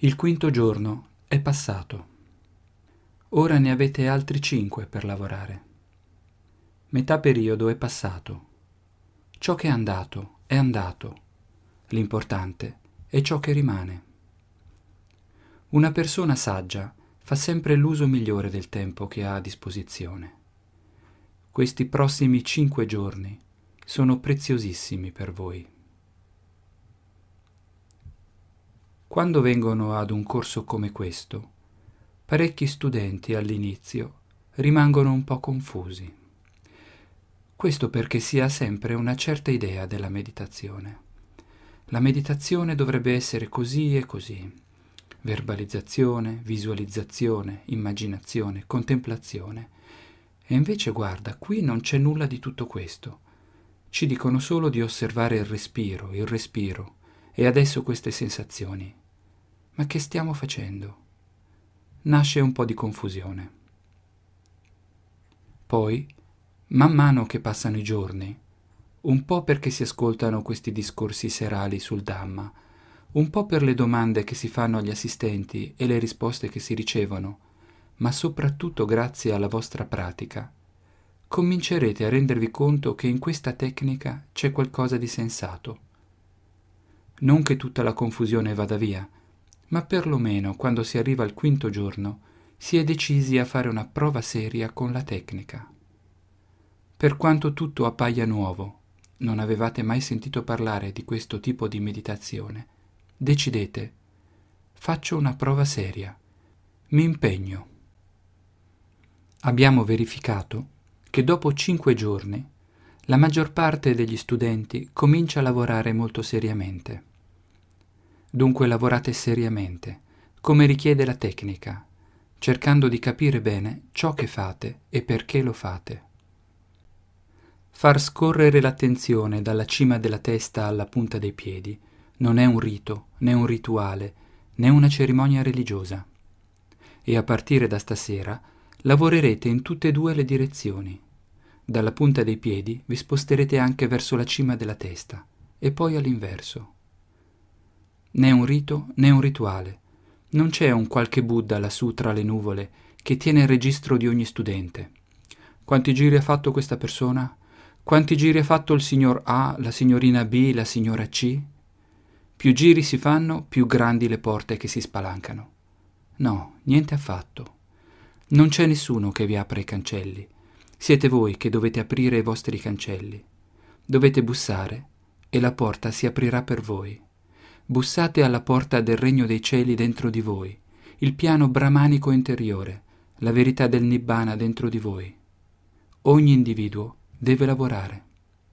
Il quinto giorno è passato. Ora ne avete altri 5 per lavorare. Metà periodo è passato. Ciò che è andato è andato. L'importante è ciò che rimane. Una persona saggia fa sempre l'uso migliore del tempo che ha a disposizione. Questi prossimi 5 giorni sono preziosissimi per voi. Quando vengono ad un corso come questo, parecchi studenti all'inizio rimangono un po' confusi. Questo perché si ha sempre una certa idea della meditazione. La meditazione dovrebbe essere così e così. Verbalizzazione, visualizzazione, immaginazione, contemplazione. E invece guarda, qui non c'è nulla di tutto questo. Ci dicono solo di osservare il respiro e adesso queste sensazioni. Ma che stiamo facendo? Nasce un po' di confusione. Poi, man mano che passano i giorni, un po' perché si ascoltano questi discorsi serali sul Dhamma, un po' per le domande che si fanno agli assistenti e le risposte che si ricevono, ma soprattutto grazie alla vostra pratica, comincerete a rendervi conto che in questa tecnica c'è qualcosa di sensato. Non che tutta la confusione vada via, ma perlomeno quando si arriva al quinto giorno si è decisi a fare una prova seria con la tecnica. Per quanto tutto appaia nuovo, non avevate mai sentito parlare di questo tipo di meditazione, decidete, faccio una prova seria, mi impegno. Abbiamo verificato che dopo 5 giorni la maggior parte degli studenti comincia a lavorare molto seriamente. Dunque lavorate seriamente, come richiede la tecnica, cercando di capire bene ciò che fate e perché lo fate. Far scorrere l'attenzione dalla cima della testa alla punta dei piedi non è un rito, né un rituale, né una cerimonia religiosa. E a partire da stasera lavorerete in tutte e 2 le direzioni. Dalla punta dei piedi vi sposterete anche verso la cima della testa e poi all'inverso. Né un rito né un rituale. Non c'è un qualche Buddha lassù tra le nuvole che tiene il registro di ogni studente. Quanti giri ha fatto questa persona? Quanti giri ha fatto il signor A, la signorina B, la signora C? Più giri si fanno, più grandi le porte che si spalancano. No, niente affatto. Non c'è nessuno che vi apra i cancelli. Siete voi che dovete aprire i vostri cancelli. Dovete bussare e la porta si aprirà per voi. Bussate alla porta del regno dei cieli dentro di voi, il piano brahmanico interiore, la verità del Nibbana dentro di voi. Ogni individuo deve lavorare.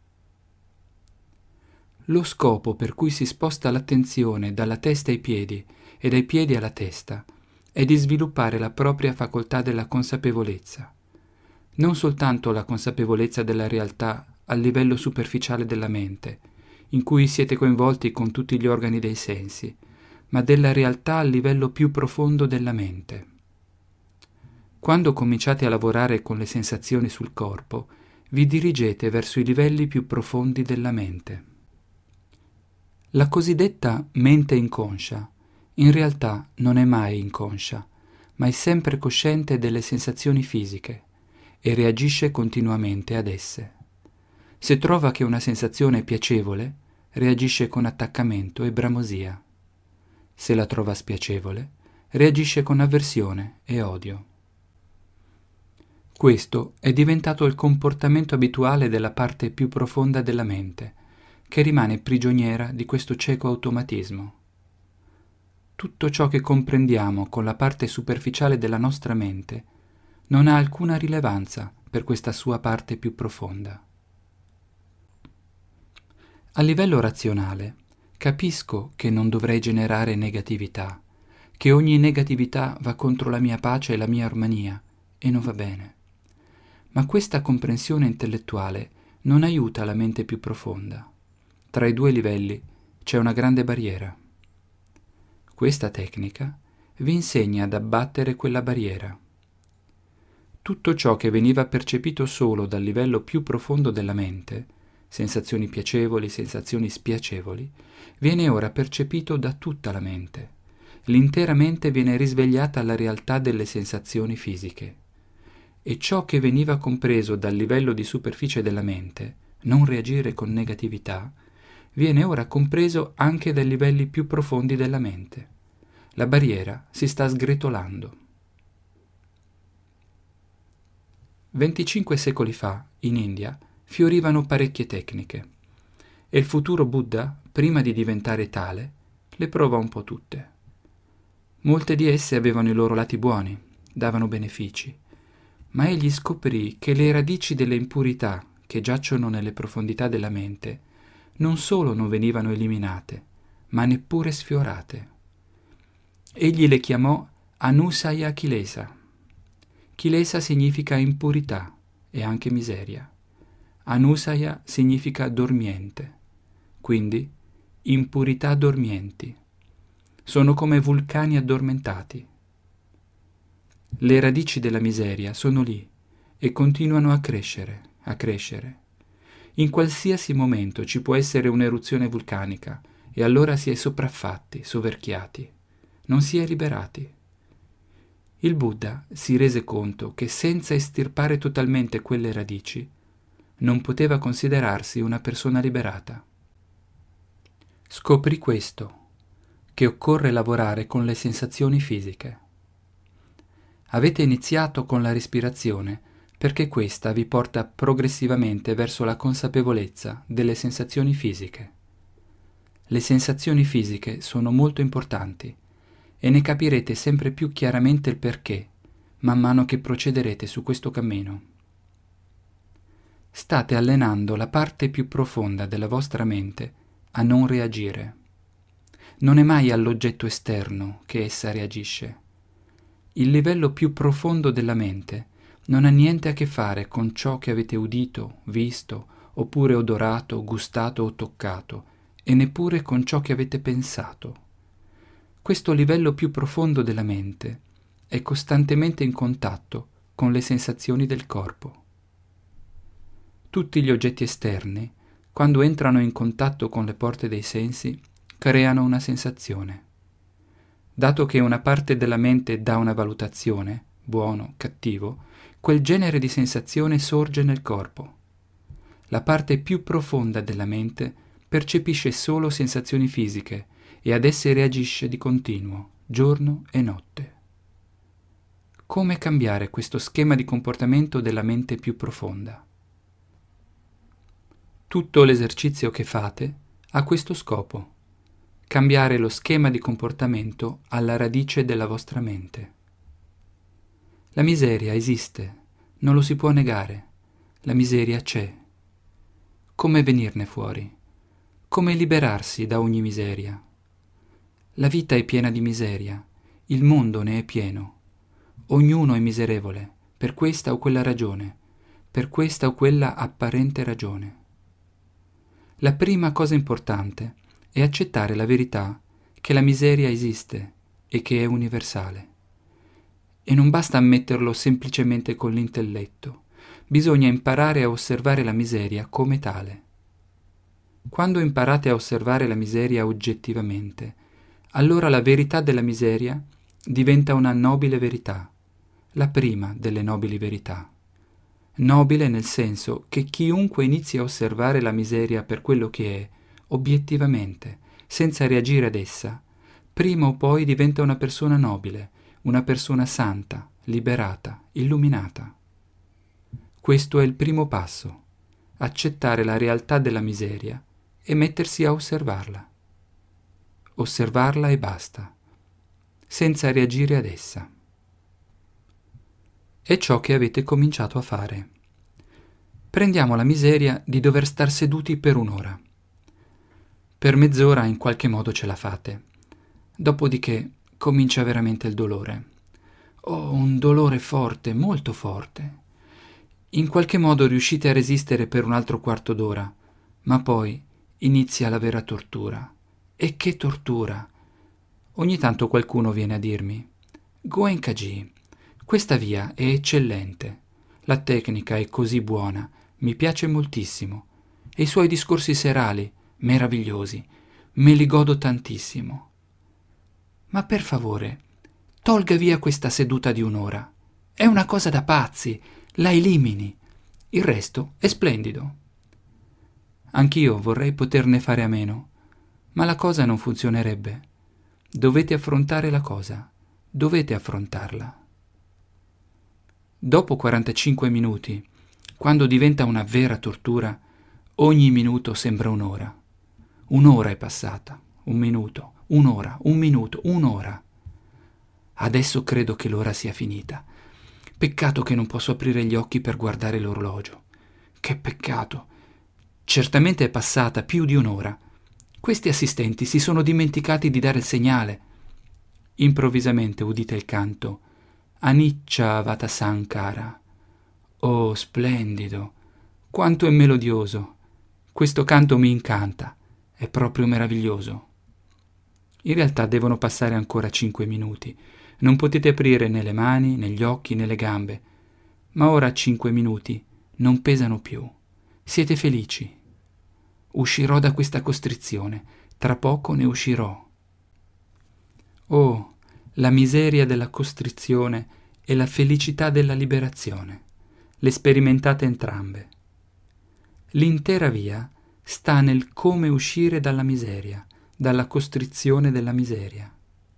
Lo scopo per cui si sposta l'attenzione dalla testa ai piedi e dai piedi alla testa è di sviluppare la propria facoltà della consapevolezza, non soltanto la consapevolezza della realtà a livello superficiale della mente, in cui siete coinvolti con tutti gli organi dei sensi, ma della realtà a livello più profondo della mente. Quando cominciate a lavorare con le sensazioni sul corpo, vi dirigete verso i livelli più profondi della mente. La cosiddetta mente inconscia in realtà non è mai inconscia, ma è sempre cosciente delle sensazioni fisiche e reagisce continuamente ad esse. Se trova che una sensazione è piacevole, reagisce con attaccamento e bramosia. Se la trova spiacevole, reagisce con avversione e odio. Questo è diventato il comportamento abituale della parte più profonda della mente, che rimane prigioniera di questo cieco automatismo. Tutto ciò che comprendiamo con la parte superficiale della nostra mente non ha alcuna rilevanza per questa sua parte più profonda. A livello razionale, capisco che non dovrei generare negatività, che ogni negatività va contro la mia pace e la mia armonia, e non va bene. Ma questa comprensione intellettuale non aiuta la mente più profonda. Tra i 2 livelli c'è una grande barriera. Questa tecnica vi insegna ad abbattere quella barriera. Tutto ciò che veniva percepito solo dal livello più profondo della mente, sensazioni piacevoli, sensazioni spiacevoli, viene ora percepito da tutta la mente l'intera mente viene risvegliata alla realtà delle sensazioni fisiche. E ciò che veniva compreso dal livello di superficie della mente, non reagire con negatività, viene ora compreso anche dai livelli più profondi della mente. La barriera si sta sgretolando. 25 secoli fa, in India, fiorivano parecchie tecniche, e il futuro Buddha, prima di diventare tale, le provò un po' tutte. Molte di esse avevano i loro lati buoni, davano benefici, ma egli scoprì che le radici delle impurità che giacciono nelle profondità della mente non solo non venivano eliminate, ma neppure sfiorate. Egli le chiamò Anusaya Kilesa. Kilesa significa impurità e anche miseria. Anusaya significa dormiente, quindi impurità dormienti. Sono come vulcani addormentati. Le radici della miseria sono lì e continuano a crescere, a crescere. In qualsiasi momento ci può essere un'eruzione vulcanica e allora si è sopraffatti, soverchiati, non si è liberati. Il Buddha si rese conto che senza estirpare totalmente quelle radici non poteva considerarsi una persona liberata. Scoprì questo, che occorre lavorare con le sensazioni fisiche. Avete iniziato con la respirazione perché questa vi porta progressivamente verso la consapevolezza delle sensazioni fisiche. Le sensazioni fisiche sono molto importanti e ne capirete sempre più chiaramente il perché man mano che procederete su questo cammino. State allenando la parte più profonda della vostra mente a non reagire. Non è mai all'oggetto esterno che essa reagisce. Il livello più profondo della mente non ha niente a che fare con ciò che avete udito, visto, oppure odorato, gustato o toccato, e neppure con ciò che avete pensato. Questo livello più profondo della mente è costantemente in contatto con le sensazioni del corpo. Tutti gli oggetti esterni, quando entrano in contatto con le porte dei sensi, creano una sensazione. Dato che una parte della mente dà una valutazione, buono, cattivo, quel genere di sensazione sorge nel corpo. La parte più profonda della mente percepisce solo sensazioni fisiche e ad esse reagisce di continuo, giorno e notte. Come cambiare questo schema di comportamento della mente più profonda? Tutto l'esercizio che fate ha questo scopo: cambiare lo schema di comportamento alla radice della vostra mente. La miseria esiste, non lo si può negare. La miseria c'è. Come venirne fuori? Come liberarsi da ogni miseria? La vita è piena di miseria, il mondo ne è pieno. Ognuno è miserevole, per questa o quella ragione, per questa o quella apparente ragione. La prima cosa importante è accettare la verità che la miseria esiste e che è universale. E non basta ammetterlo semplicemente con l'intelletto, bisogna imparare a osservare la miseria come tale. Quando imparate a osservare la miseria oggettivamente, allora la verità della miseria diventa una nobile verità, la prima delle nobili verità. Nobile nel senso che chiunque inizi a osservare la miseria per quello che è, obiettivamente, senza reagire ad essa, prima o poi diventa una persona nobile, una persona santa, liberata, illuminata. Questo è il primo passo, accettare la realtà della miseria e mettersi a osservarla. Osservarla e basta, senza reagire ad essa. È ciò che avete cominciato a fare. Prendiamo la miseria di dover star seduti per un'ora. Per mezz'ora in qualche modo ce la fate. Dopodiché comincia veramente il dolore. Oh, un dolore forte, molto forte. In qualche modo riuscite a resistere per un altro quarto d'ora, ma poi inizia la vera tortura. E che tortura! Ogni tanto qualcuno viene a dirmi: Goenkaji, questa via è eccellente, la tecnica è così buona, mi piace moltissimo, e i suoi discorsi serali, meravigliosi, me li godo tantissimo. Ma per favore, tolga via questa seduta di un'ora. È una cosa da pazzi, la elimini. Il resto è splendido. Anch'io vorrei poterne fare a meno, ma la cosa non funzionerebbe. Dovete affrontare la cosa, dovete affrontarla. Dopo 45 minuti, quando diventa una vera tortura, ogni minuto sembra un'ora. Un'ora è passata, un minuto, un'ora, un minuto, un'ora. Adesso credo che l'ora sia finita. Peccato che non posso aprire gli occhi per guardare l'orologio. Che peccato! Certamente è passata più di un'ora. Questi assistenti si sono dimenticati di dare il segnale. Improvvisamente udite il canto Anicca Vatasankara. Oh, splendido! Quanto è melodioso! Questo canto mi incanta, è proprio meraviglioso. In realtà devono passare ancora 5 minuti. Non potete aprire né le mani, né gli occhi, né le gambe. Ma ora 5 minuti non pesano più. Siete felici. Uscirò da questa costrizione, tra poco ne uscirò. Oh, la miseria della costrizione e la felicità della liberazione. Le sperimentate entrambe. L'intera via sta nel come uscire dalla miseria, dalla costrizione della miseria.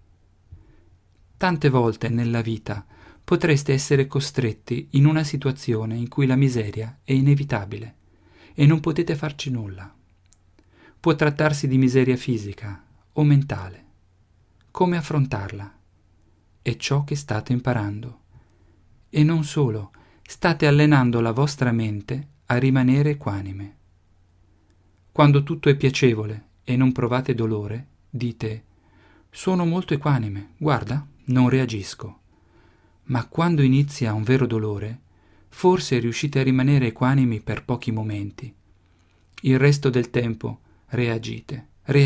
Tante volte nella vita potreste essere costretti in una situazione in cui la miseria è inevitabile e non potete farci nulla. Può trattarsi di miseria fisica o mentale. Come affrontarla? È ciò che state imparando. E non solo, state allenando la vostra mente a rimanere equanime. Quando tutto è piacevole e non provate dolore, dite: sono molto equanime, guarda, non reagisco. Ma quando inizia un vero dolore, forse riuscite a rimanere equanimi per pochi momenti. Il resto del tempo reagite.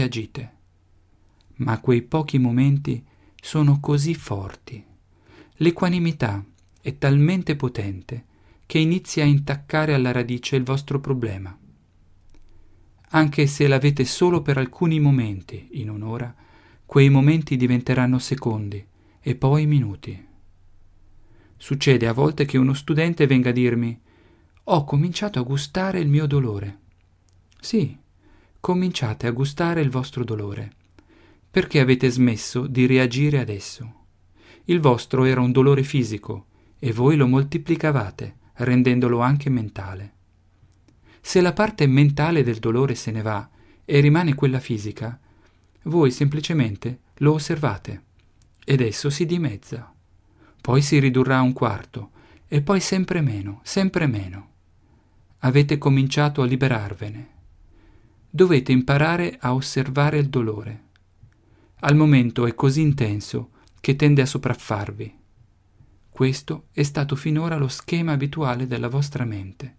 Ma quei pochi momenti sono così forti. L'equanimità è talmente potente che inizia a intaccare alla radice il vostro problema. Anche se l'avete solo per alcuni momenti in un'ora, quei momenti diventeranno secondi e poi minuti. Succede a volte che uno studente venga a dirmi: ho cominciato a gustare il mio dolore. Sì, cominciate a gustare il vostro dolore. Perché avete smesso di reagire adesso? Il vostro era un dolore fisico e voi lo moltiplicavate, rendendolo anche mentale. Se la parte mentale del dolore se ne va e rimane quella fisica, voi semplicemente lo osservate ed esso si dimezza. Poi si ridurrà a un quarto e poi sempre meno, sempre meno. Avete cominciato a liberarvene. Dovete imparare a osservare il dolore. Al momento è così intenso che tende a sopraffarvi. Questo è stato finora lo schema abituale della vostra mente.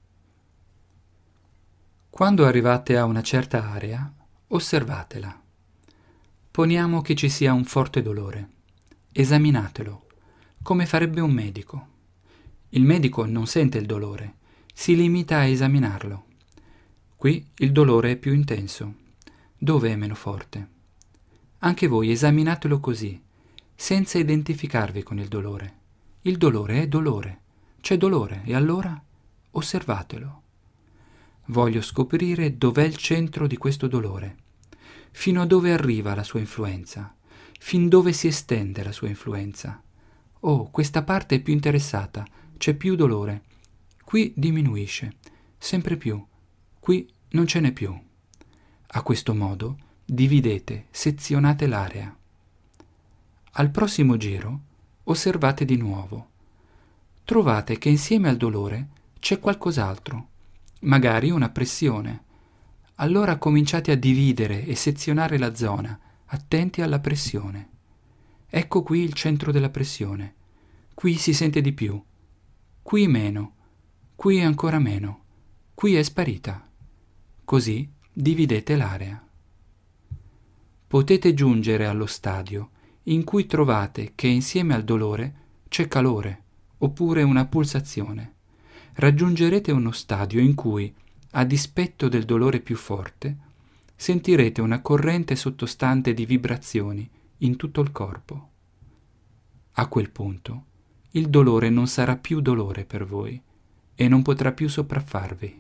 Quando arrivate a una certa area, osservatela. Poniamo che ci sia un forte dolore. Esaminatelo, come farebbe un medico. Il medico non sente il dolore, si limita a esaminarlo. Qui il dolore è più intenso. Dove è meno forte? Anche voi esaminatelo così, senza identificarvi con il dolore. Il dolore è dolore. C'è dolore e allora osservatelo. Voglio scoprire dov'è il centro di questo dolore, fino a dove arriva la sua influenza, fin dove si estende la sua influenza. Oh, questa parte è più interessata, c'è più dolore. Qui diminuisce, sempre più. Qui non ce n'è più. A questo modo dividete, sezionate l'area. Al prossimo giro osservate di nuovo. Trovate che insieme al dolore c'è qualcos'altro, magari una pressione. Allora cominciate a dividere e sezionare la zona, attenti alla pressione. Ecco qui il centro della pressione. Qui si sente di più. Qui meno. Qui ancora meno. Qui è sparita. Così dividete l'area. Potete giungere allo stadio in cui trovate che insieme al dolore c'è calore, oppure una pulsazione. Raggiungerete uno stadio in cui, a dispetto del dolore più forte, sentirete una corrente sottostante di vibrazioni in tutto il corpo. A quel punto, il dolore non sarà più dolore per voi e non potrà più sopraffarvi.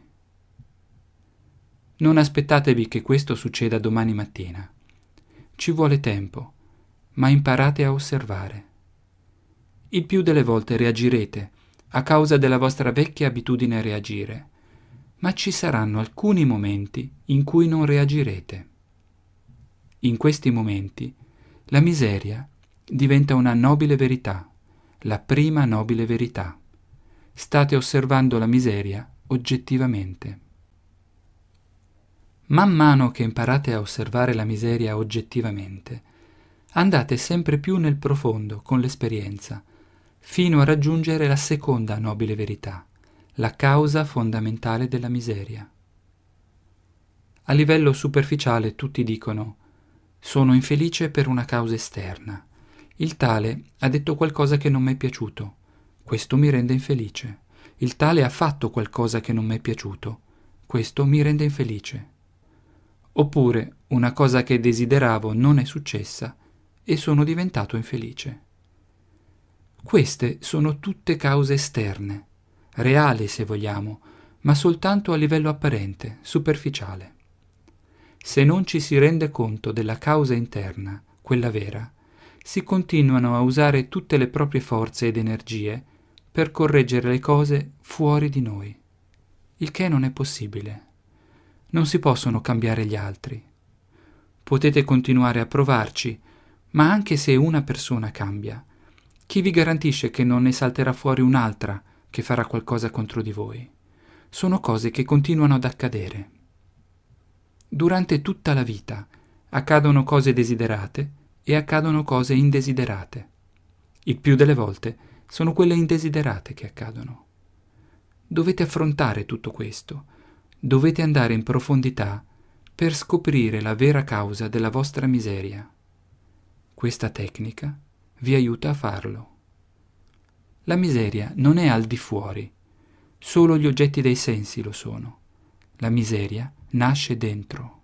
Non aspettatevi che questo succeda domani mattina. Ci vuole tempo, ma imparate a osservare. Il più delle volte reagirete a causa della vostra vecchia abitudine a reagire, ma ci saranno alcuni momenti in cui non reagirete. In questi momenti la miseria diventa una nobile verità, la prima nobile verità. State osservando la miseria oggettivamente. Man mano che imparate a osservare la miseria oggettivamente, andate sempre più nel profondo con l'esperienza, fino a raggiungere la seconda nobile verità, la causa fondamentale della miseria. A livello superficiale tutti dicono: sono infelice per una causa esterna. Il tale ha detto qualcosa che non mi è piaciuto. Questo mi rende infelice. Il tale ha fatto qualcosa che non mi è piaciuto. Questo mi rende infelice. Oppure una cosa che desideravo non è successa e sono diventato infelice. Queste sono tutte cause esterne, reali se vogliamo, ma soltanto a livello apparente, superficiale. Se non ci si rende conto della causa interna, quella vera, si continuano a usare tutte le proprie forze ed energie per correggere le cose fuori di noi, il che non è possibile. Non si possono cambiare gli altri. Potete continuare a provarci, ma anche se una persona cambia, chi vi garantisce che non ne salterà fuori un'altra che farà qualcosa contro di voi? Sono cose che continuano ad accadere. Durante tutta la vita accadono cose desiderate e accadono cose indesiderate. Il più delle volte sono quelle indesiderate che accadono. Dovete affrontare tutto questo. Dovete andare in profondità per scoprire la vera causa della vostra miseria. Questa tecnica vi aiuta a farlo. La miseria non è al di fuori, solo gli oggetti dei sensi lo sono. La miseria nasce dentro.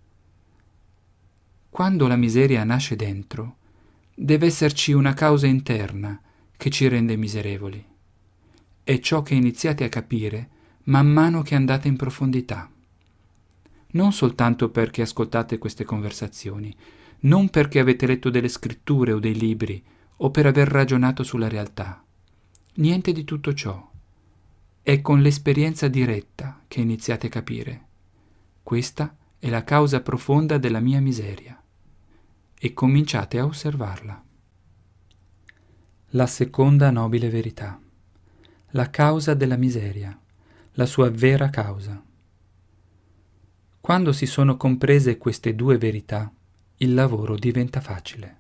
Quando la miseria nasce dentro, deve esserci una causa interna che ci rende miserevoli. È ciò che iniziate a capire man mano che andate in profondità. Non soltanto perché ascoltate queste conversazioni, non perché avete letto delle scritture o dei libri o per aver ragionato sulla realtà. Niente di tutto ciò. È con l'esperienza diretta che iniziate a capire. Questa è la causa profonda della mia miseria. E cominciate a osservarla. La seconda nobile verità. La causa della miseria, la sua vera causa. Quando si sono comprese queste due verità, il lavoro diventa facile.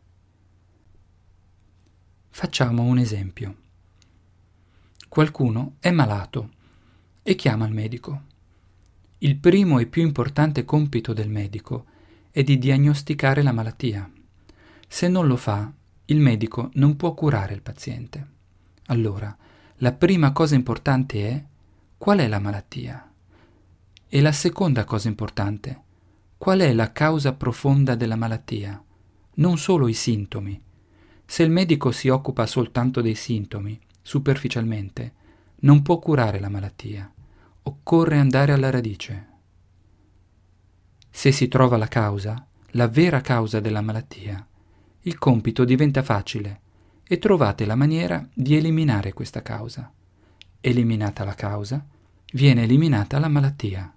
Facciamo un esempio. Qualcuno è malato e chiama il medico. Il primo e più importante compito del medico è di diagnosticare la malattia. Se non lo fa, il medico non può curare il paziente. Allora, la prima cosa importante è: qual è la malattia? E la seconda cosa importante: qual è la causa profonda della malattia? Non solo i sintomi. Se il medico si occupa soltanto dei sintomi, superficialmente, non può curare la malattia. Occorre andare alla radice. Se si trova la causa, la vera causa della malattia, il compito diventa facile e trovate la maniera di eliminare questa causa. Eliminata la causa, viene eliminata la malattia.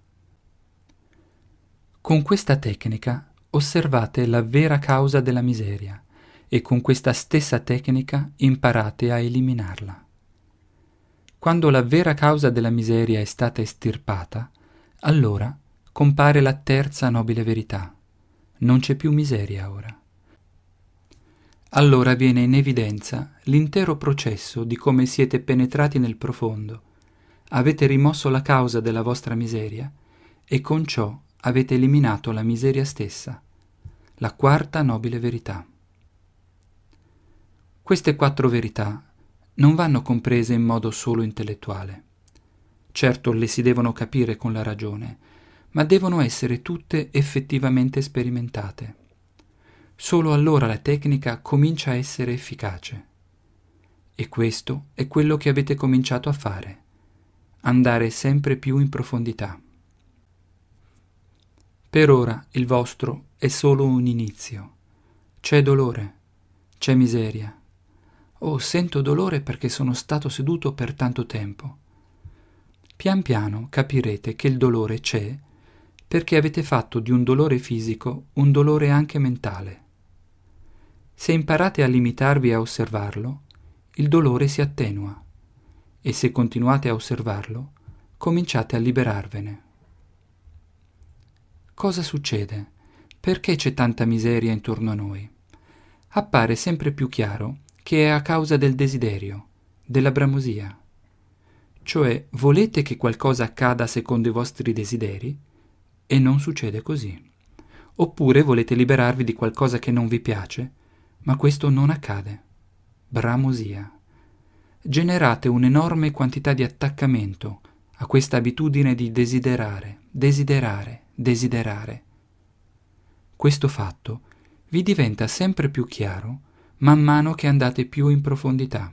Con questa tecnica osservate la vera causa della miseria e con questa stessa tecnica imparate a eliminarla. Quando la vera causa della miseria è stata estirpata, allora compare la terza nobile verità. Non c'è più miseria ora. Allora viene in evidenza l'intero processo di come siete penetrati nel profondo, avete rimosso la causa della vostra miseria e con ciò avete eliminato la miseria stessa, la quarta nobile verità. Queste 4 verità non vanno comprese in modo solo intellettuale. Certo, le si devono capire con la ragione, ma devono essere tutte effettivamente sperimentate. Solo allora la tecnica comincia a essere efficace. E questo è quello che avete cominciato a fare, andare sempre più in profondità. Per ora il vostro è solo un inizio. C'è dolore, c'è miseria. Oh, sento dolore perché sono stato seduto per tanto tempo. Pian piano capirete che il dolore c'è perché avete fatto di un dolore fisico un dolore anche mentale. Se imparate a limitarvi a osservarlo, il dolore si attenua e se continuate a osservarlo, cominciate a liberarvene. Cosa succede? Perché c'è tanta miseria intorno a noi? Appare sempre più chiaro che è a causa del desiderio, della bramosia. Cioè, volete che qualcosa accada secondo i vostri desideri e non succede così. Oppure volete liberarvi di qualcosa che non vi piace, ma questo non accade. Bramosia. Generate un'enorme quantità di attaccamento a questa abitudine di desiderare, desiderare, desiderare. Questo fatto vi diventa sempre più chiaro man mano che andate più in profondità.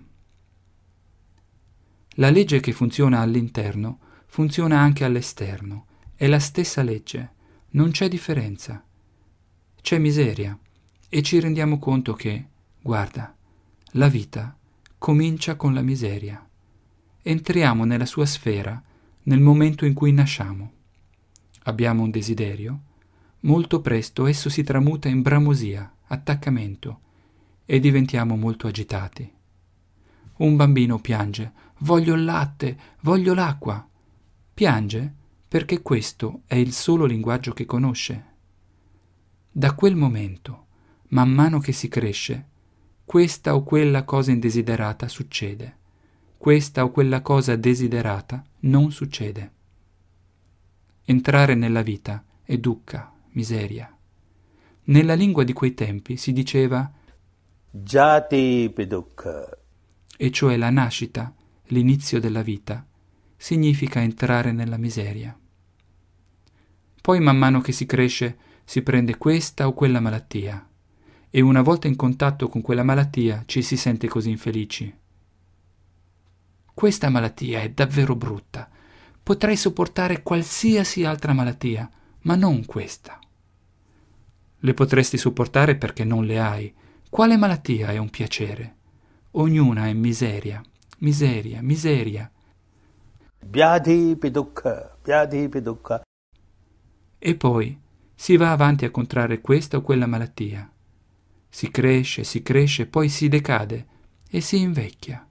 La legge che funziona all'interno funziona anche all'esterno, è la stessa legge, non c'è differenza. C'è miseria e ci rendiamo conto che, guarda, la vita comincia con la miseria. Entriamo nella sua sfera nel momento in cui nasciamo. Abbiamo un desiderio, molto presto esso si tramuta in bramosia, attaccamento, e diventiamo molto agitati. Un bambino piange, voglio il latte, voglio l'acqua. Piange perché questo è il solo linguaggio che conosce. Da quel momento, man mano che si cresce, questa o quella cosa indesiderata succede. Questa o quella cosa desiderata non succede. Entrare nella vita è dukkha, miseria. Nella lingua di quei tempi si diceva Jati Pidukkha, e cioè la nascita, l'inizio della vita, significa entrare nella miseria. Poi man mano che si cresce si prende questa o quella malattia e una volta in contatto con quella malattia ci si sente così infelici. Questa malattia è davvero brutta. Potrei sopportare qualsiasi altra malattia, ma non questa. Le potresti sopportare perché non le hai. Quale malattia è un piacere? Ognuna è miseria, miseria, miseria. Vyadhi Pidukkha, Vyadhi Pidukkha. E poi si va avanti a contrarre questa o quella malattia. Si cresce, poi si decade e si invecchia.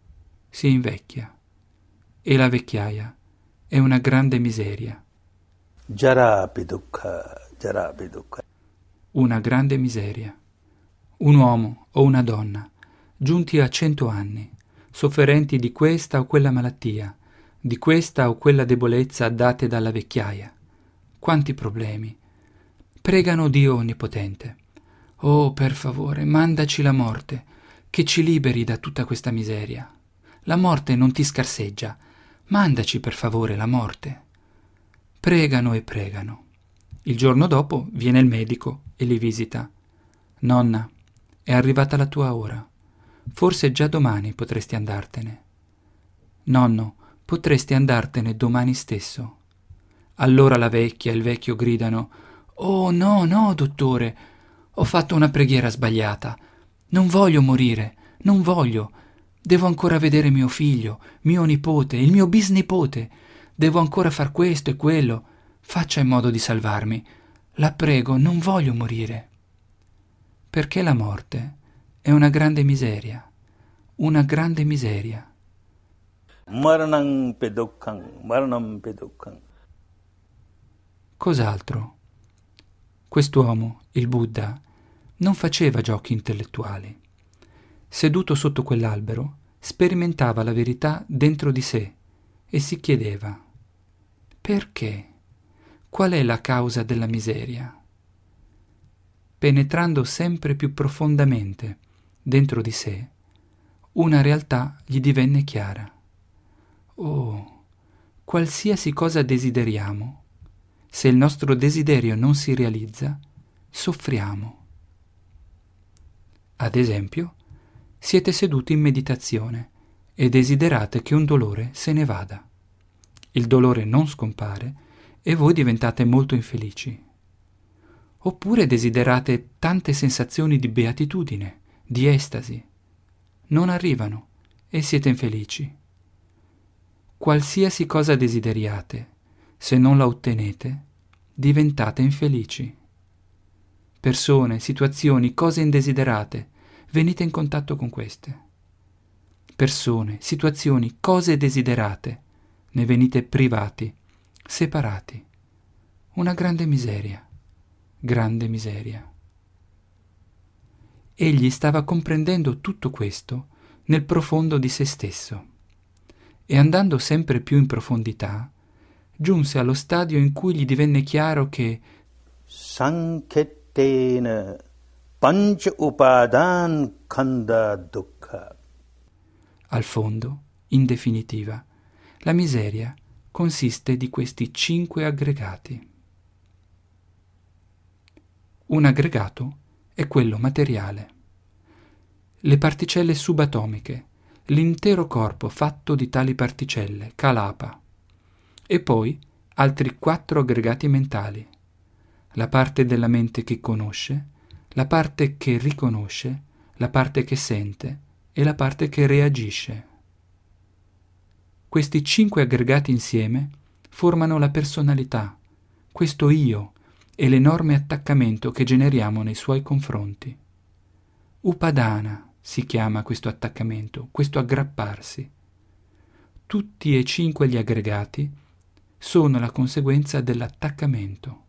E la vecchiaia è una grande miseria. Jara Pidukkha, Jara Pidukkha. Una grande miseria. Un uomo o una donna, giunti a 100 anni, sofferenti di questa o quella malattia, di questa o quella debolezza date dalla vecchiaia. Quanti problemi. Pregano Dio Onnipotente. Oh, per favore, mandaci la morte, che ci liberi da tutta questa miseria. La morte non ti scarseggia. Mandaci per favore la morte. Pregano e pregano. Il giorno dopo viene il medico e li visita. Nonna, è arrivata la tua ora. Forse già domani potresti andartene. Nonno, potresti andartene domani stesso. Allora la vecchia e il vecchio gridano: «Oh no, no, dottore, ho fatto una preghiera sbagliata. Non voglio morire, non voglio. Devo ancora vedere mio figlio, mio nipote, il mio bisnipote. Devo ancora far questo e quello. Faccia in modo di salvarmi. La prego, non voglio morire». Perché la morte è una grande miseria, una grande miseria. Maranam Pidukkhaṃ, Maranam Pidukkhaṃ. Cos'altro? Quest'uomo, il Buddha, non faceva giochi intellettuali. Seduto sotto quell'albero, sperimentava la verità dentro di sé e si chiedeva: perché? Qual è la causa della miseria? Penetrando sempre più profondamente dentro di sé, una realtà gli divenne chiara. Oh, qualsiasi cosa desideriamo, se il nostro desiderio non si realizza, soffriamo. Ad esempio, siete seduti in meditazione e desiderate che un dolore se ne vada. Il dolore non scompare e voi diventate molto infelici. Oppure desiderate tante sensazioni di beatitudine, di estasi. Non arrivano e siete infelici. Qualsiasi cosa desideriate, se non la ottenete, diventate infelici. Persone, situazioni, cose indesiderate, venite in contatto con queste. Persone, situazioni, cose desiderate, ne venite privati, separati. Una grande miseria, grande miseria. Egli stava comprendendo tutto questo nel profondo di se stesso e andando sempre più in profondità, giunse allo stadio in cui gli divenne chiaro che Sankhetena panch upadan khanda dukkha. al fondo, in definitiva, la miseria consiste di questi 5 aggregati. Un aggregato è quello materiale. Le particelle subatomiche, l'intero corpo fatto di tali particelle, kalapa, e poi altri 4 aggregati mentali, la parte della mente che conosce, la parte che riconosce, la parte che sente e la parte che reagisce. Questi 5 aggregati insieme formano la personalità, questo io e l'enorme attaccamento che generiamo nei suoi confronti. Upadana si chiama questo attaccamento, questo aggrapparsi. Tutti e 5 gli aggregati sono la conseguenza dell'attaccamento.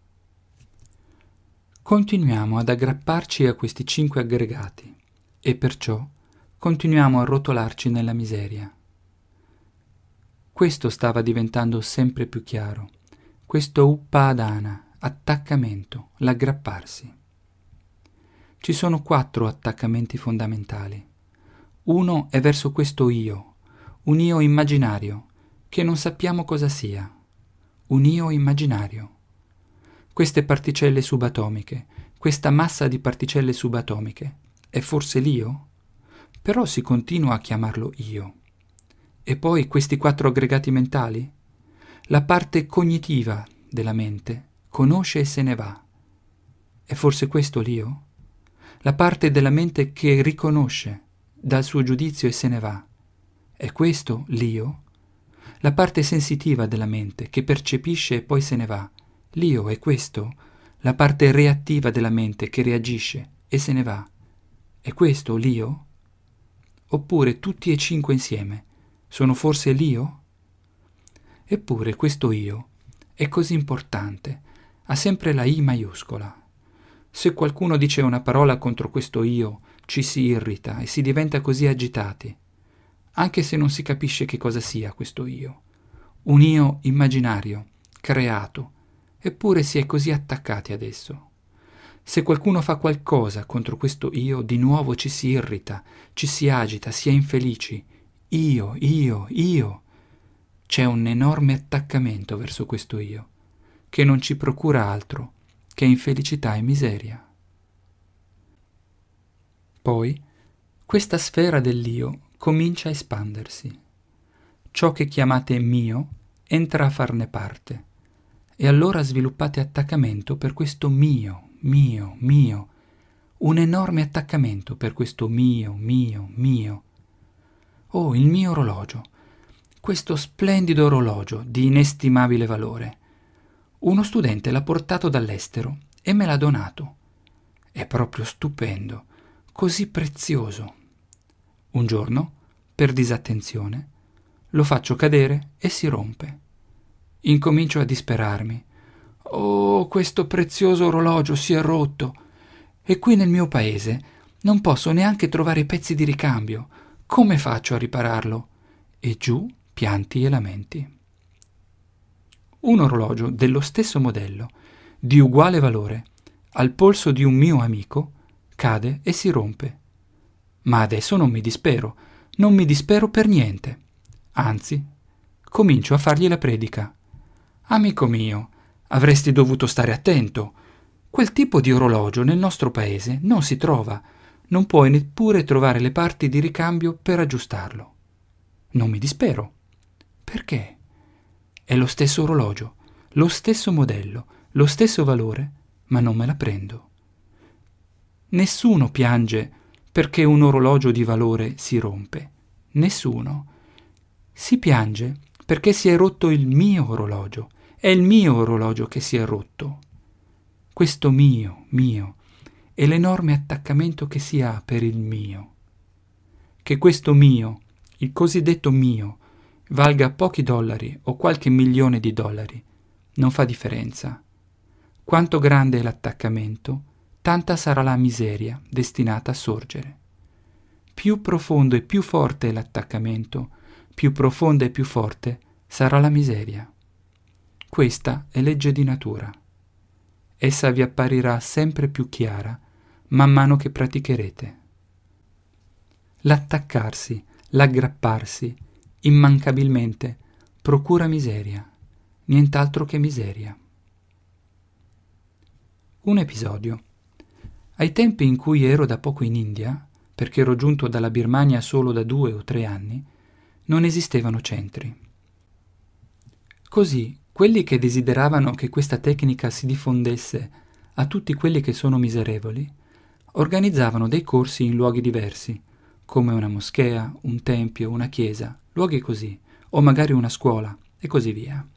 Continuiamo ad aggrapparci a questi 5 aggregati e perciò continuiamo a rotolarci nella miseria. Questo stava diventando sempre più chiaro, questo upadana, attaccamento, l'aggrapparsi. Ci sono 4 attaccamenti fondamentali. Uno è verso questo io, un io immaginario, che non sappiamo cosa sia. Un io immaginario. Queste particelle subatomiche, questa massa di particelle subatomiche, è forse l'io? Però si continua a chiamarlo io. E poi questi 4 aggregati mentali? La parte cognitiva della mente conosce e se ne va. È forse questo l'io? La parte della mente che riconosce, dà il suo giudizio e se ne va. È questo l'io? La parte sensitiva della mente che percepisce e poi se ne va. L'io è questo? La parte reattiva della mente che reagisce e se ne va. È questo l'io? Oppure tutti e 5 insieme sono forse l'io? Eppure questo io è così importante, ha sempre la I maiuscola. Se qualcuno dice una parola contro questo io, ci si irrita e si diventa così agitati, anche se non si capisce che cosa sia questo io. Un io immaginario, creato, eppure si è così attaccati ad esso. Se qualcuno fa qualcosa contro questo io, di nuovo ci si irrita, ci si agita, si è infelici. Io. C'è un enorme attaccamento verso questo io, che non ci procura altro che infelicità e miseria. Poi, questa sfera dell'io comincia a espandersi. Ciò che chiamate mio entra a farne parte, e allora sviluppate attaccamento per questo mio, un enorme attaccamento per questo mio. Oh, il mio orologio, questo splendido orologio di inestimabile valore. Uno studente l'ha portato dall'estero e me l'ha donato. È proprio stupendo, così prezioso. Un giorno, per disattenzione, lo faccio cadere e si rompe. Incomincio a disperarmi. Oh, questo prezioso orologio si è rotto. E qui nel mio paese non posso neanche trovare pezzi di ricambio. Come faccio a ripararlo? E giù pianti e lamenti. Un orologio dello stesso modello, di uguale valore, al polso di un mio amico, cade e si rompe. Ma adesso non mi dispero per niente. Anzi, comincio a fargli la predica. Amico mio, avresti dovuto stare attento. Quel tipo di orologio nel nostro paese non si trova. non puoi neppure trovare le parti di ricambio per aggiustarlo. Non mi dispero. Perché? È lo stesso orologio, lo stesso modello, lo stesso valore, ma non me la prendo. Nessuno piange perché un orologio di valore si rompe. Nessuno. Si piange perché si è rotto il mio orologio. È il mio orologio che si è rotto. Questo mio, e l'enorme attaccamento che si ha per il mio. Che questo mio, il cosiddetto mio, valga pochi dollari o qualche milione di dollari, non fa differenza. Quanto grande è l'attaccamento, tanta sarà la miseria destinata a sorgere. Più profondo e più forte è l'attaccamento, più profonda e più forte sarà la miseria. Questa è legge di natura. Essa vi apparirà sempre più chiara man mano che praticherete. L'attaccarsi, l'aggrapparsi, immancabilmente, procura miseria, nient'altro che miseria. Un episodio. Ai tempi in cui ero da poco in India, perché ero giunto dalla Birmania solo da 2 o 3 anni, non esistevano centri. Così, quelli che desideravano che questa tecnica si diffondesse a tutti quelli che sono miserevoli, organizzavano dei corsi in luoghi diversi, come una moschea, un tempio, una chiesa, luoghi così, o magari una scuola, e così via.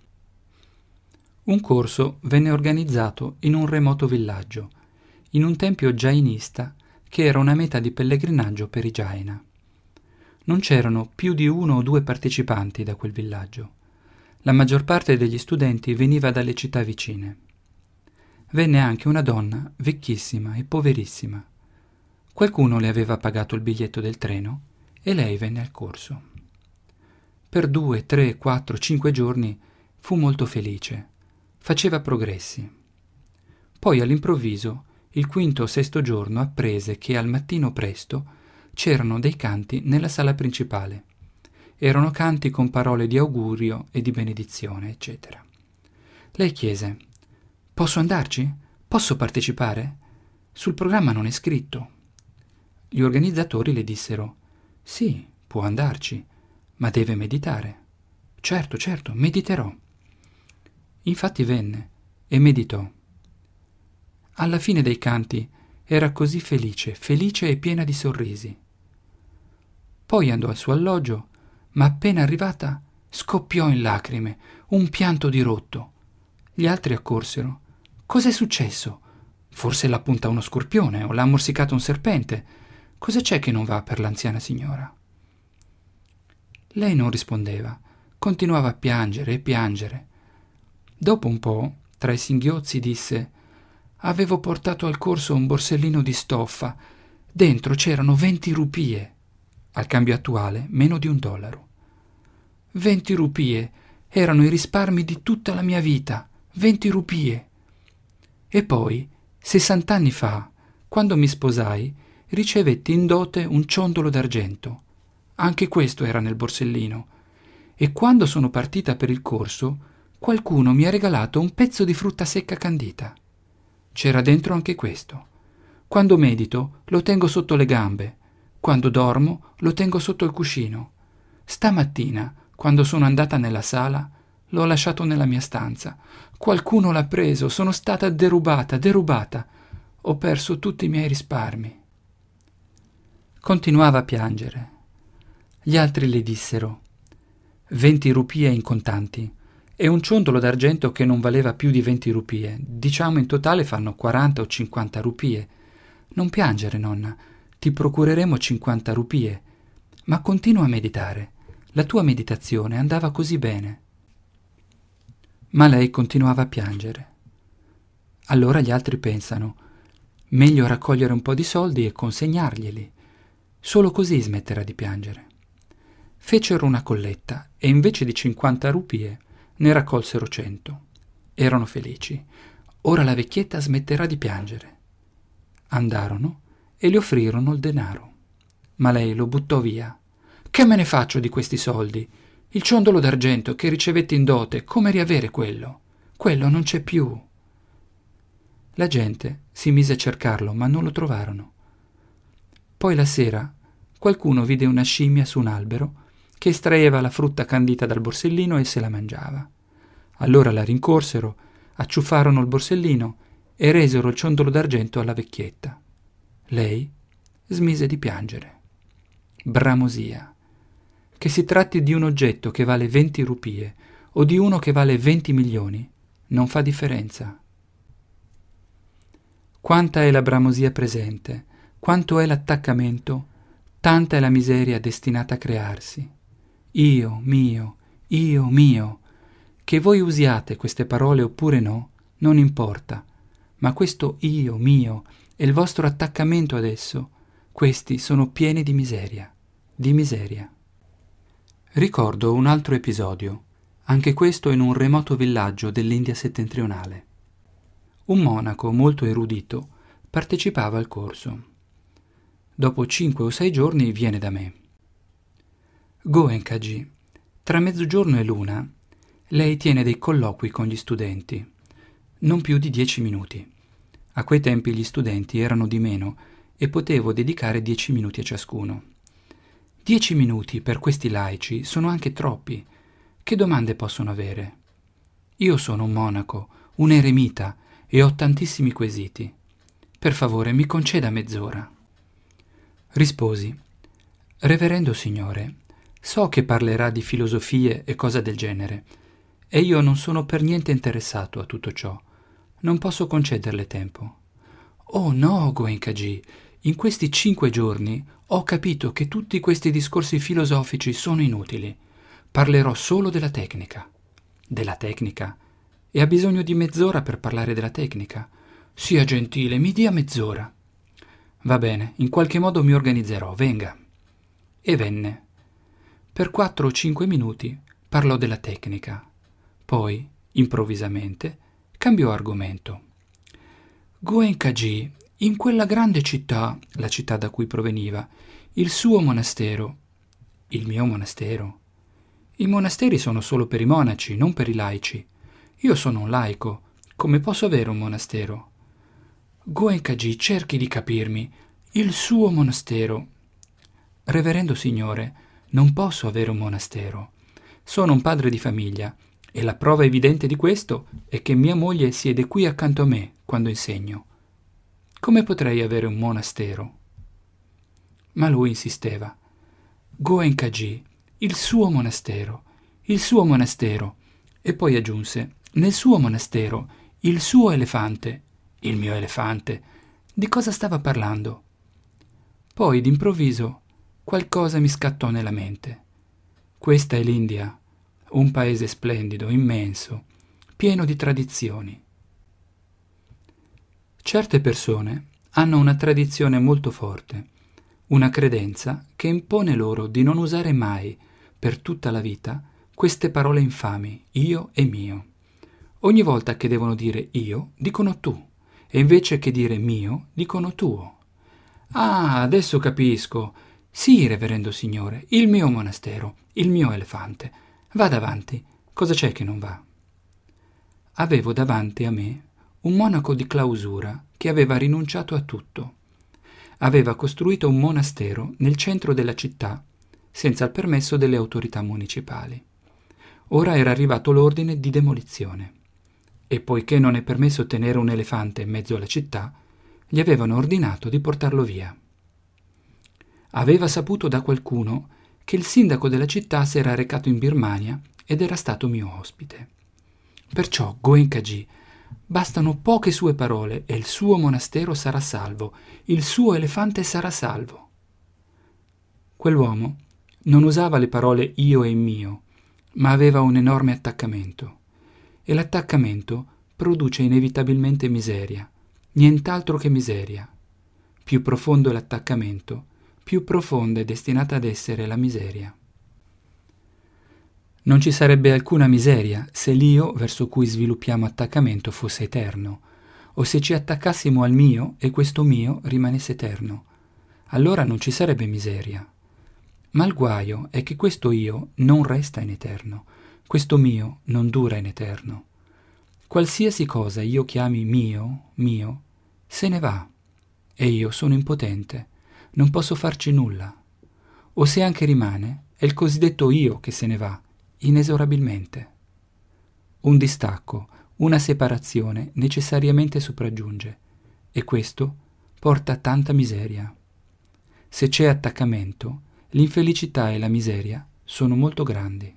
Un corso venne organizzato in un remoto villaggio, in un tempio jainista che era una meta di pellegrinaggio per i jaina. Non c'erano più di 1 o 2 partecipanti da quel villaggio. La maggior parte degli studenti veniva dalle città vicine. Venne anche una donna vecchissima e poverissima. Qualcuno le aveva pagato il biglietto del treno e lei venne al corso. Per 2, 3, 4, 5 giorni fu molto felice. Faceva progressi. Poi all'improvviso, il 5° o 6° giorno, apprese che al mattino presto c'erano dei canti nella sala principale. Erano canti con parole di augurio e di benedizione, eccetera. Lei chiese: «Posso andarci? Posso partecipare? Sul programma non è scritto». Gli organizzatori le dissero: «Sì, può andarci, ma deve meditare». Certo, mediterò». Infatti venne e meditò. Alla fine dei canti era così felice e piena di sorrisi. Poi andò al suo alloggio, ma appena arrivata scoppiò in lacrime, un pianto dirotto. Gli altri accorsero. «Cos'è successo? Forse l'ha punta uno scorpione o l'ha morsicata un serpente. Cosa c'è che non va per l'anziana signora?» Lei non rispondeva, continuava a piangere e piangere. Dopo un po', tra i singhiozzi, disse: «Avevo portato al corso un borsellino di stoffa. Dentro c'erano 20 rupie. Al cambio attuale, meno di $1. 20 rupie. Erano i risparmi di tutta la mia vita. 20 rupie. E poi, 60 anni fa, quando mi sposai, ricevetti in dote un ciondolo d'argento. Anche questo era nel borsellino. E quando sono partita per il corso, qualcuno mi ha regalato un pezzo di frutta secca candita. C'era dentro anche questo. Quando medito, lo tengo sotto le gambe. Quando dormo, lo tengo sotto il cuscino. Stamattina, quando sono andata nella sala, l'ho lasciato nella mia stanza. Qualcuno l'ha preso, sono stata derubata. Ho perso tutti i miei risparmi». Continuava a piangere. Gli altri le dissero: «20 rupie in contanti e un ciondolo d'argento che non valeva più di 20 rupie. Diciamo in totale fanno 40 o 50 rupie. Non piangere, nonna, ti procureremo 50 rupie. Ma continua a meditare. La tua meditazione andava così bene». Ma lei continuava a piangere. Allora gli altri pensano: meglio raccogliere un po' di soldi e consegnarglieli. Solo così smetterà di piangere. Fecero una colletta e invece di 50 rupie ne raccolsero 100. Erano felici. Ora la vecchietta smetterà di piangere. Andarono e le offrirono il denaro. Ma lei lo buttò via. «Che me ne faccio di questi soldi? Il ciondolo d'argento che ricevetti in dote, come riavere quello? Quello non c'è più». La gente si mise a cercarlo, ma non lo trovarono. Poi la sera qualcuno vide una scimmia su un albero che estraeva la frutta candita dal borsellino e se la mangiava. Allora la rincorsero, acciuffarono il borsellino e resero il ciondolo d'argento alla vecchietta. Lei smise di piangere. Bramosia. Che si tratti di un oggetto che vale 20 rupie o di uno che vale 20 milioni, non fa differenza. Quanta è la bramosia presente, quanto è l'attaccamento, tanta è la miseria destinata a crearsi. Io mio, che voi usiate queste parole oppure no, non importa, ma questo io mio e il vostro attaccamento ad esso, questi sono pieni di miseria, di miseria. Ricordo un altro episodio, anche questo in un remoto villaggio dell'India settentrionale. Un monaco molto erudito partecipava al corso. Dopo 5 o 6 giorni viene da me. Goenkaji, tra mezzogiorno e l'una, lei tiene dei colloqui con gli studenti, non più di 10 minuti. A quei tempi gli studenti erano di meno e potevo dedicare 10 minuti a ciascuno. 10 minuti per questi laici sono anche troppi. Che domande possono avere? Io sono un monaco, un eremita e ho tantissimi quesiti. Per favore, mi conceda mezz'ora. Risposi: Reverendo Signore, so che parlerà di filosofie e cose del genere, e io non sono per niente interessato a tutto ciò. Non posso concederle tempo. Oh no, Goenkaji, in questi 5 giorni ho capito che tutti questi discorsi filosofici sono inutili. Parlerò solo della tecnica. Della tecnica? E ha bisogno di mezz'ora per parlare della tecnica? Sia gentile, mi dia mezz'ora. Va bene, in qualche modo mi organizzerò, venga. E venne. Per 4 o 5 minuti parlò della tecnica. Poi, improvvisamente, cambiò argomento. Goenkaji, in quella grande città, la città da cui proveniva, il suo monastero. Il mio monastero? I monasteri sono solo per i monaci, non per i laici. Io sono un laico. Come posso avere un monastero? Goenkaji, cerchi di capirmi. Il suo monastero. Reverendo Signore, non posso avere un monastero. Sono un padre di famiglia e la prova evidente di questo è che mia moglie siede qui accanto a me quando insegno. Come potrei avere un monastero? Ma lui insisteva. Goenkaji, il suo monastero, e poi aggiunse, nel suo monastero, il suo elefante, il mio elefante. Di cosa stava parlando? Poi d'improvviso qualcosa mi scattò nella mente. Questa è l'India, un paese splendido, immenso, pieno di tradizioni. Certe persone hanno una tradizione molto forte, una credenza che impone loro di non usare mai, per tutta la vita, queste parole infami, io e mio. Ogni volta che devono dire io, dicono tu, e invece che dire mio, dicono tuo. Ah, adesso capisco. Sì, reverendo Signore, il mio monastero, il mio elefante. Vada avanti, cosa c'è che non va? Avevo davanti a me un monaco di clausura che aveva rinunciato a tutto. Aveva costruito un monastero nel centro della città, senza il permesso delle autorità municipali. Ora era arrivato l'ordine di demolizione. E poiché non è permesso tenere un elefante in mezzo alla città, gli avevano ordinato di portarlo via. Aveva saputo da qualcuno che il sindaco della città si era recato in Birmania ed era stato mio ospite. Perciò, Goenkaji, bastano poche sue parole e il suo monastero sarà salvo, il suo elefante sarà salvo. Quell'uomo non usava le parole io e mio, ma aveva un enorme attaccamento. E l'attaccamento produce inevitabilmente miseria, nient'altro che miseria. Più profondo è l'attaccamento, più profonda è destinata ad essere la miseria. Non ci sarebbe alcuna miseria se l'io verso cui sviluppiamo attaccamento fosse eterno, o se ci attaccassimo al mio e questo mio rimanesse eterno. Allora non ci sarebbe miseria. Ma il guaio è che questo io non resta in eterno, questo mio non dura in eterno. Qualsiasi cosa io chiami mio, se ne va, e io sono impotente. non posso farci nulla. O se anche rimane, è il cosiddetto io che se ne va, inesorabilmente. Un distacco, una separazione necessariamente sopraggiunge, e questo porta a tanta miseria. Se c'è attaccamento, l'infelicità e la miseria sono molto grandi.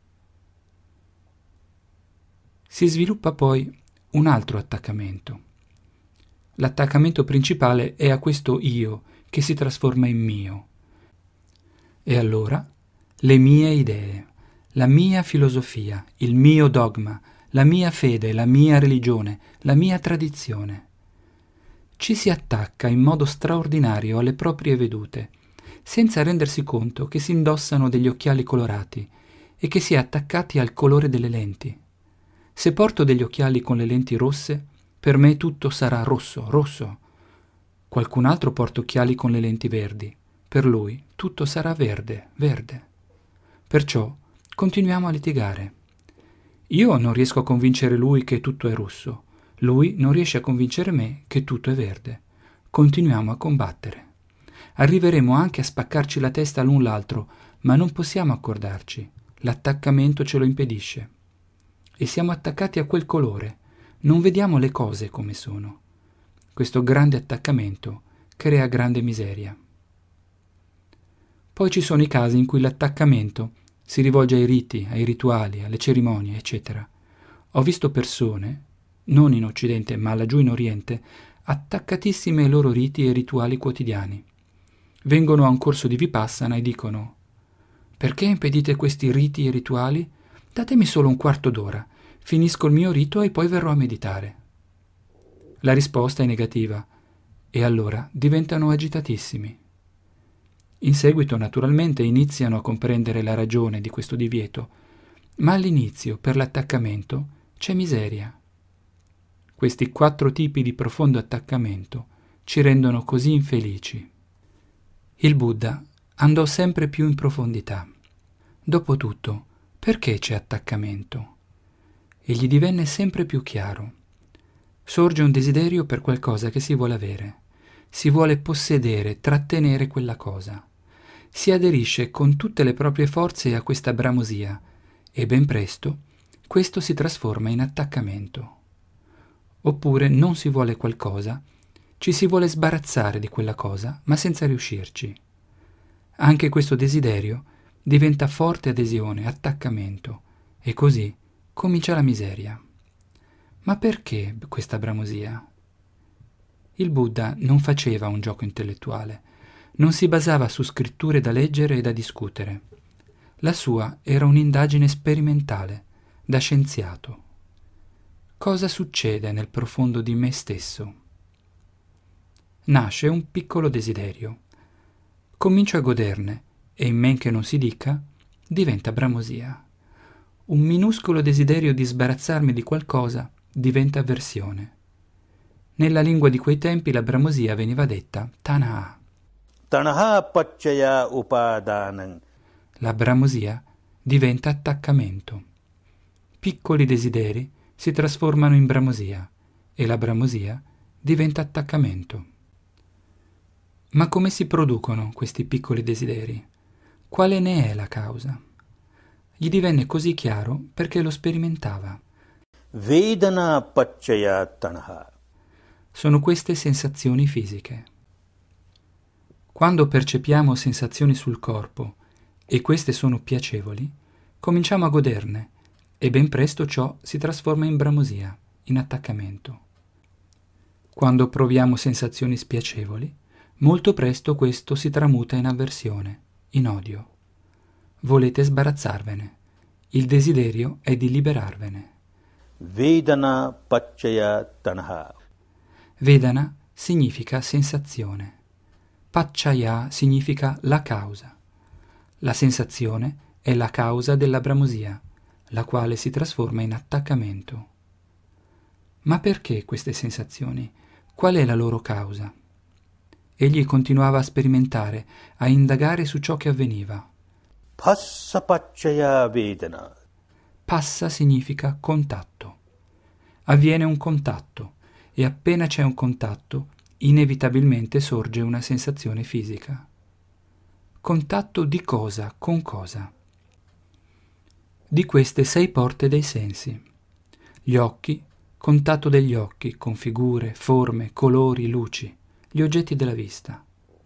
Si sviluppa poi un altro attaccamento. L'attaccamento principale è a questo io che si trasforma in mio. E allora le mie idee, la mia filosofia, il mio dogma, la mia fede, la mia religione, la mia tradizione. Ci si attacca in modo straordinario alle proprie vedute, senza rendersi conto che si indossano degli occhiali colorati e che si è attaccati al colore delle lenti. Se porto degli occhiali con le lenti rosse, per me tutto sarà rosso, rosso. Qualcun altro porta occhiali con le lenti verdi, per lui tutto sarà verde, verde. Perciò continuiamo a litigare. Io non riesco a convincere lui che tutto è rosso, lui non riesce a convincere me che tutto è verde. Continuiamo a combattere. Arriveremo anche a spaccarci la testa l'un l'altro, ma non possiamo accordarci. L'attaccamento ce lo impedisce. E siamo attaccati a quel colore. Non vediamo le cose come sono. Questo grande attaccamento crea grande miseria. Poi ci sono i casi in cui l'attaccamento si rivolge ai riti, ai rituali, alle cerimonie, eccetera. Ho visto persone, non in Occidente ma laggiù in Oriente, attaccatissime ai loro riti e rituali quotidiani. Vengono a un corso di Vipassana e dicono: «Perché impedite questi riti e rituali? Datemi solo un quarto d'ora, finisco il mio rito e poi verrò a meditare». La risposta è negativa e allora diventano agitatissimi. In seguito, naturalmente, iniziano a comprendere la ragione di questo divieto, ma all'inizio, per l'attaccamento, c'è miseria. Questi 4 tipi di profondo attaccamento ci rendono così infelici. Il Buddha andò sempre più in profondità. Dopotutto, perché c'è attaccamento? E gli divenne sempre più chiaro. Sorge un desiderio per qualcosa che si vuole avere. Si vuole possedere, trattenere quella cosa. Si aderisce con tutte le proprie forze a questa bramosia e ben presto questo si trasforma in attaccamento. Oppure non si vuole qualcosa, ci si vuole sbarazzare di quella cosa, ma senza riuscirci. Anche questo desiderio diventa forte adesione, attaccamento, e così comincia la miseria. Ma perché questa bramosia? Il Buddha non faceva un gioco intellettuale, non si basava su scritture da leggere e da discutere. La sua era un'indagine sperimentale, da scienziato. Cosa succede nel profondo di me stesso? Nasce un piccolo desiderio. Comincio a goderne e in men che non si dica, diventa bramosia. Un minuscolo desiderio di sbarazzarmi di qualcosa diventa avversione. Nella lingua di quei tempi la bramosia veniva detta tanaha. Tanaha paccaya upadanam. La bramosia diventa attaccamento. Piccoli desideri si trasformano in bramosia e la bramosia diventa attaccamento. Ma come si producono questi piccoli desideri? Quale ne è la causa? Gli divenne così chiaro perché lo sperimentava. Vedana paccaya tanaha. Sono queste sensazioni fisiche. Quando percepiamo sensazioni sul corpo e queste sono piacevoli, cominciamo a goderne e ben presto ciò si trasforma in bramosia, in attaccamento. Quando proviamo sensazioni spiacevoli, molto presto questo si tramuta in avversione, in odio. Volete sbarazzarvene. Il desiderio è di liberarvene. Vedana paccaya tanaha. Vedana significa sensazione. Paccaya significa la causa. La sensazione è la causa della bramosia, la quale si trasforma in attaccamento. Ma perché queste sensazioni? Qual è la loro causa? Egli continuava a sperimentare, a indagare su ciò che avveniva. Phassa paccaya vedana. Passa significa contatto. Avviene un contatto e appena c'è un contatto, inevitabilmente sorge una sensazione fisica. Contatto di cosa con cosa? Di queste 6 porte dei sensi. Gli occhi, contatto degli occhi con figure, forme, colori, luci, gli oggetti della vista.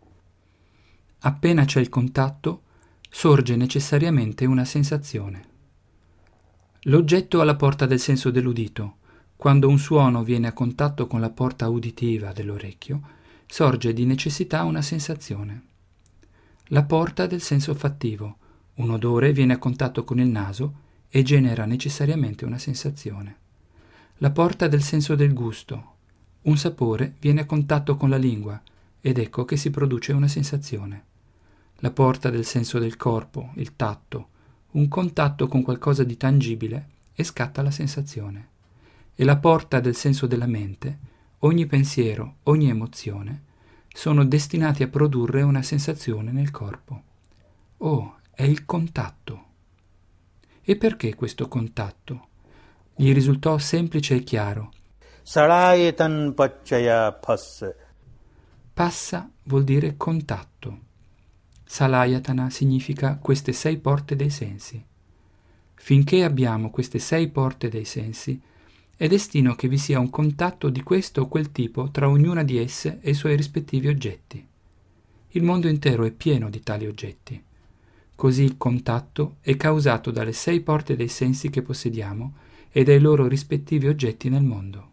Appena c'è il contatto, sorge necessariamente una sensazione. L'oggetto alla porta del senso dell'udito. Quando un suono viene a contatto con la porta uditiva dell'orecchio, sorge di necessità una sensazione. La porta del senso olfattivo. Un odore viene a contatto con il naso e genera necessariamente una sensazione. La porta del senso del gusto. Un sapore viene a contatto con la lingua ed ecco che si produce una sensazione. La porta del senso del corpo, il tatto, un contatto con qualcosa di tangibile e scatta la sensazione. E la porta del senso della mente, ogni pensiero, ogni emozione, sono destinati a produrre una sensazione nel corpo. Oh, è il contatto. E perché questo contatto? Gli risultò semplice e chiaro. Salayetan paccaya phassa. Passa vuol dire contatto. Salayatana significa queste 6 porte dei sensi. Finché abbiamo queste 6 porte dei sensi, è destino che vi sia un contatto di questo o quel tipo tra ognuna di esse e i suoi rispettivi oggetti. Il mondo intero è pieno di tali oggetti. Così il contatto è causato dalle 6 porte dei sensi che possediamo e dai loro rispettivi oggetti nel mondo.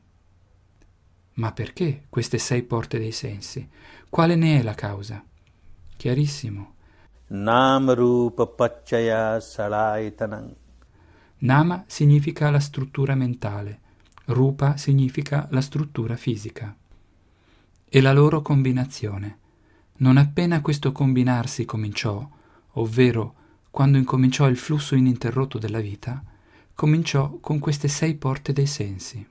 Ma perché queste 6 porte dei sensi? Quale ne è la causa? Chiarissimo. Nam rupa paccaya salayetanam. Nama significa la struttura mentale, Rupa significa la struttura fisica. E la loro combinazione. Non appena questo combinarsi cominciò, ovvero quando incominciò il flusso ininterrotto della vita, cominciò con queste 6 porte dei sensi.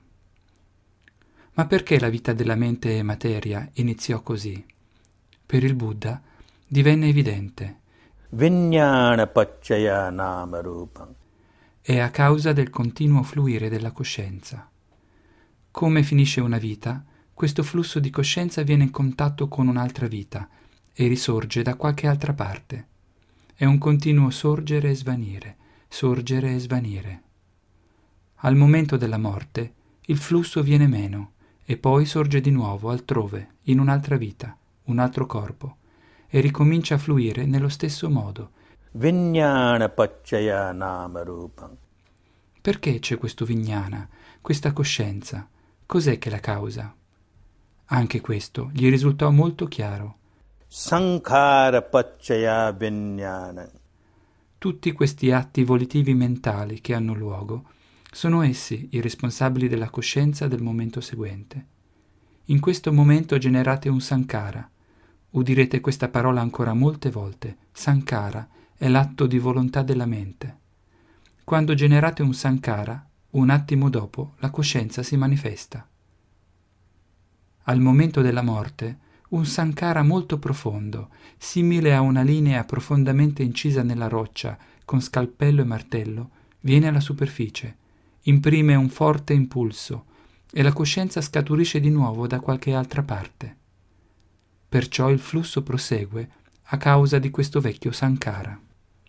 Ma perché la vita della mente e materia iniziò così? Per il Buddha divenne evidente. Vijnana paccaya nama rupam. È a causa del continuo fluire della coscienza. Come finisce una vita, questo flusso di coscienza viene in contatto con un'altra vita e risorge da qualche altra parte. È un continuo sorgere e svanire, sorgere e svanire. Al momento della morte, il flusso viene meno e poi sorge di nuovo altrove, in un'altra vita, un altro corpo, e ricomincia a fluire nello stesso modo. Vijnana paccaya nama rupam. Perché c'è questo vijnana, questa coscienza? Cos'è che la causa? Anche questo gli risultò molto chiaro. Sankhara paccaya vijnana. Tutti questi atti volitivi mentali che hanno luogo sono essi i responsabili della coscienza del momento seguente. In questo momento generate un sankhara. Udirete questa parola ancora molte volte. Sankhara è l'atto di volontà della mente. Quando generate un sankhara, un attimo dopo la coscienza si manifesta. Al momento della morte, un sankhara molto profondo, simile a una linea profondamente incisa nella roccia con scalpello e martello, viene alla superficie, imprime un forte impulso e la coscienza scaturisce di nuovo da qualche altra parte. Perciò il flusso prosegue a causa di questo vecchio sankhara.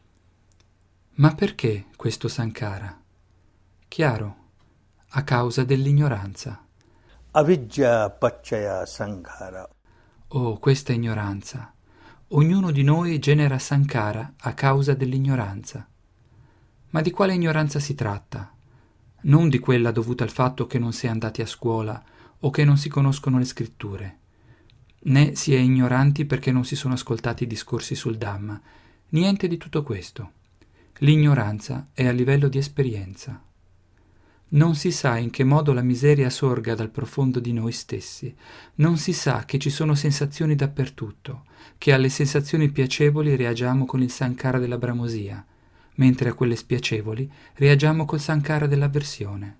Ma perché questo sankhara? Chiaro, a causa dell'ignoranza. Avidya paccaya sankhara. Oh, questa ignoranza! Ognuno di noi genera sankhara a causa dell'ignoranza. Ma di quale ignoranza si tratta? Non di quella dovuta al fatto che non si è andati a scuola o che non si conoscono le scritture. Né si è ignoranti perché non si sono ascoltati i discorsi sul Dhamma. Niente di tutto questo. L'ignoranza è a livello di esperienza. Non si sa in che modo la miseria sorga dal profondo di noi stessi. Non si sa che ci sono sensazioni dappertutto, che alle sensazioni piacevoli reagiamo con il sankhara della bramosia, mentre a quelle spiacevoli reagiamo col sankhara dell'avversione.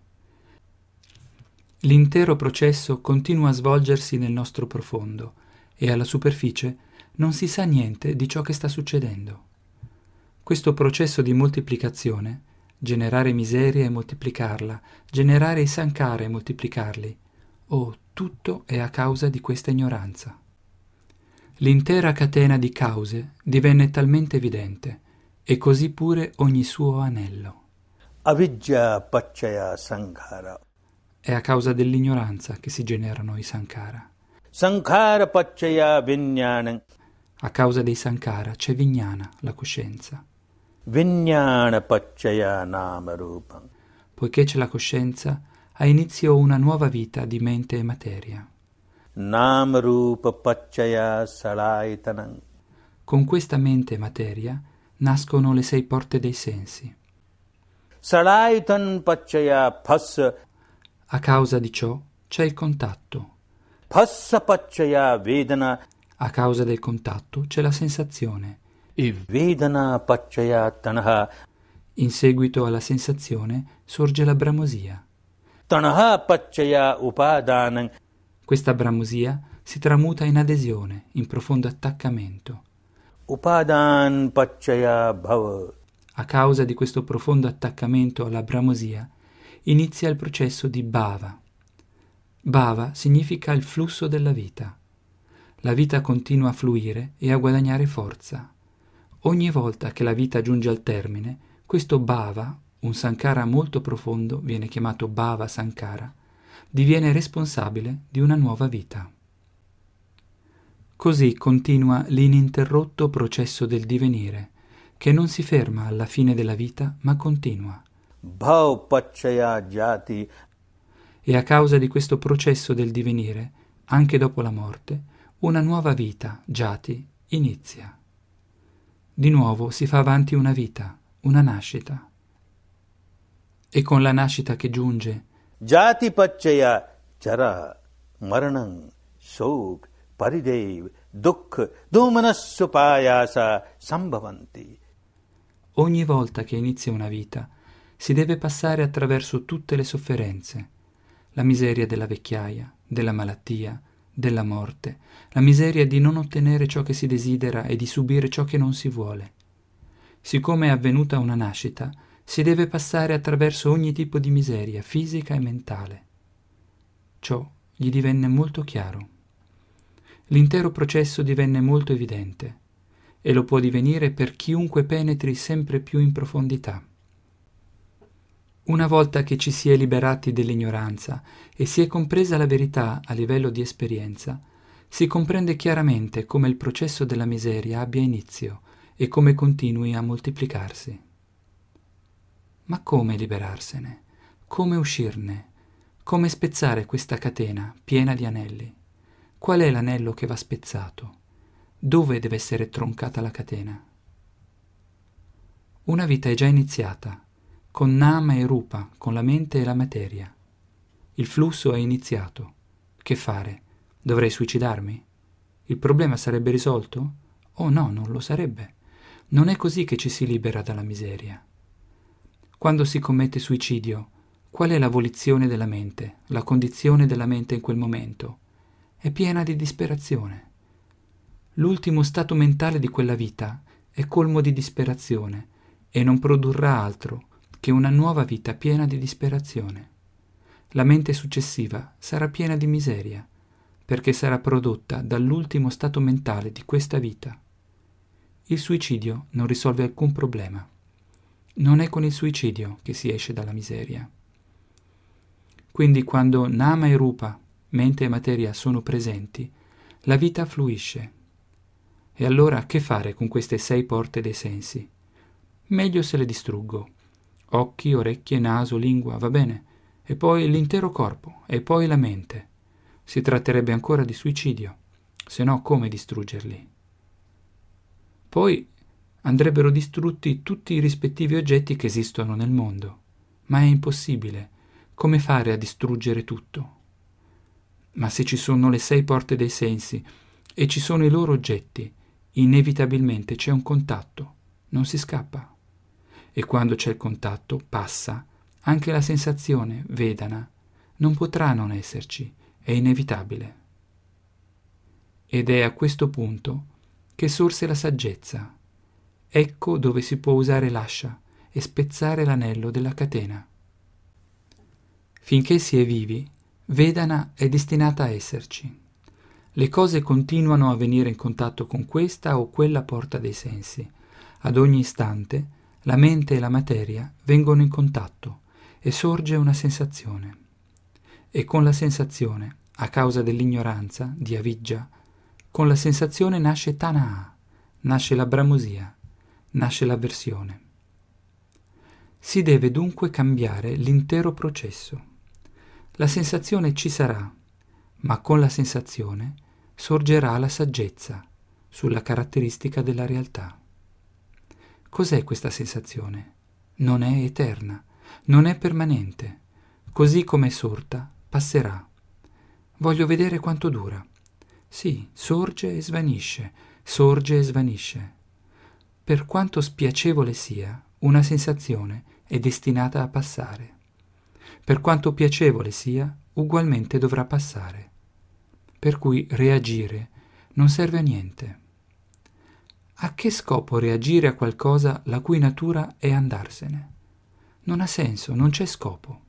L'intero processo continua a svolgersi nel nostro profondo e alla superficie non si sa niente di ciò che sta succedendo. Questo processo di moltiplicazione, generare miseria e moltiplicarla, generare i sankhara e moltiplicarli, oh, tutto è a causa di questa ignoranza. L'intera catena di cause divenne talmente evidente, e così pure ogni suo anello. Avidya Pacchaya Sankhara. È a causa dell'ignoranza che si generano i sankhara. Sankhara Pacchaya Vijnanam. A causa dei sankhara c'è Vijnana, la coscienza. Vijnana Pacchaya Namarupam. Poiché c'è la coscienza, ha inizio una nuova vita di mente e materia. Namarupa Pacchaya Salaitanam. Con questa mente e materia nascono le 6 porte dei sensi. Salaitan Pacchaya Phassa. A causa di ciò c'è il contatto. Phassa Pacchaya Vedana. A causa del contatto c'è la sensazione. E Vedana Pacchaya Tanaha. In seguito alla sensazione sorge la bramosia. Tanaha Pacchaya Upadanam. Questa bramosia si tramuta in adesione, in profondo attaccamento. Upadan Pacchaya Bhava. A causa di questo profondo attaccamento alla bramosia inizia il processo di bhava. Bhava significa il flusso della vita. La vita continua a fluire e a guadagnare forza. Ogni volta che la vita giunge al termine, questo bhava, un sankhara molto profondo, viene chiamato bhava sankhara, diviene responsabile di una nuova vita. Così continua l'ininterrotto processo del divenire, che non si ferma alla fine della vita, ma continua. Bhav Pacchaya Jati. E a causa di questo processo del divenire, anche dopo la morte, una nuova vita, jati, inizia. Di nuovo si fa avanti una vita, una nascita. E con la nascita che giunge, Jati Pacchaya Chara Maranam Shok Paridev Dukh Domanasupayasa Sambhavanti. ogni volta che inizia una vita, si deve passare attraverso tutte le sofferenze, la miseria della vecchiaia, della malattia, della morte, la miseria di non ottenere ciò che si desidera e di subire ciò che non si vuole. Siccome è avvenuta una nascita, si deve passare attraverso ogni tipo di miseria fisica e mentale. Ciò gli divenne molto chiaro. L'intero processo divenne molto evidente e lo può divenire per chiunque penetri sempre più in profondità. Una volta che ci si è liberati dell'ignoranza e si è compresa la verità a livello di esperienza, si comprende chiaramente come il processo della miseria abbia inizio e come continui a moltiplicarsi. Ma come liberarsene? Come uscirne? Come spezzare questa catena piena di anelli? Qual è l'anello che va spezzato? Dove deve essere troncata la catena? Una vita è già iniziata, con Nama e Rupa, con la mente e la materia. Il flusso è iniziato. Che fare? Dovrei suicidarmi? Il problema sarebbe risolto? Oh no, non lo sarebbe. Non è così che ci si libera dalla miseria. Quando si commette suicidio, qual è la volizione della mente, la condizione della mente in quel momento? È piena di disperazione. L'ultimo stato mentale di quella vita è colmo di disperazione e non produrrà altro che una nuova vita piena di disperazione. La mente successiva sarà piena di miseria, perché sarà prodotta dall'ultimo stato mentale di questa vita. Il suicidio non risolve alcun problema. Non è con il suicidio che si esce dalla miseria. Quindi quando Nama e Rupa, mente e materia, sono presenti, la vita fluisce. E allora che fare con queste 6 porte dei sensi? Meglio se le distruggo. Occhi, orecchie, naso, lingua, va bene. E poi l'intero corpo, e poi la mente. Si tratterebbe ancora di suicidio, se no come distruggerli? Poi andrebbero distrutti tutti i rispettivi oggetti che esistono nel mondo. Ma è impossibile. Come fare a distruggere tutto? Ma se ci sono le 6 porte dei sensi e ci sono i loro oggetti, inevitabilmente c'è un contatto, non si scappa. E quando c'è il contatto, passa, anche la sensazione, vedana, non potrà non esserci, è inevitabile. Ed è a questo punto che sorse la saggezza. Ecco dove si può usare l'ascia e spezzare l'anello della catena. Finché si è vivi, Vedana è destinata a esserci. Le cose continuano a venire in contatto con questa o quella porta dei sensi. Ad ogni istante la mente e la materia vengono in contatto e sorge una sensazione. E con la sensazione, a causa dell'ignoranza di Avijja, con la sensazione nasce Tanaha, nasce la bramosia, nasce l'avversione. Si deve dunque cambiare l'intero processo. La sensazione ci sarà, ma con la sensazione sorgerà la saggezza sulla caratteristica della realtà. Cos'è questa sensazione? Non è eterna, non è permanente. Così come è sorta, passerà. Voglio vedere quanto dura. Sì, sorge e svanisce, sorge e svanisce. Per quanto spiacevole sia, una sensazione è destinata a passare. Per quanto piacevole sia, ugualmente dovrà passare. Per cui reagire non serve a niente. A che scopo reagire a qualcosa la cui natura è andarsene? Non ha senso, non c'è scopo.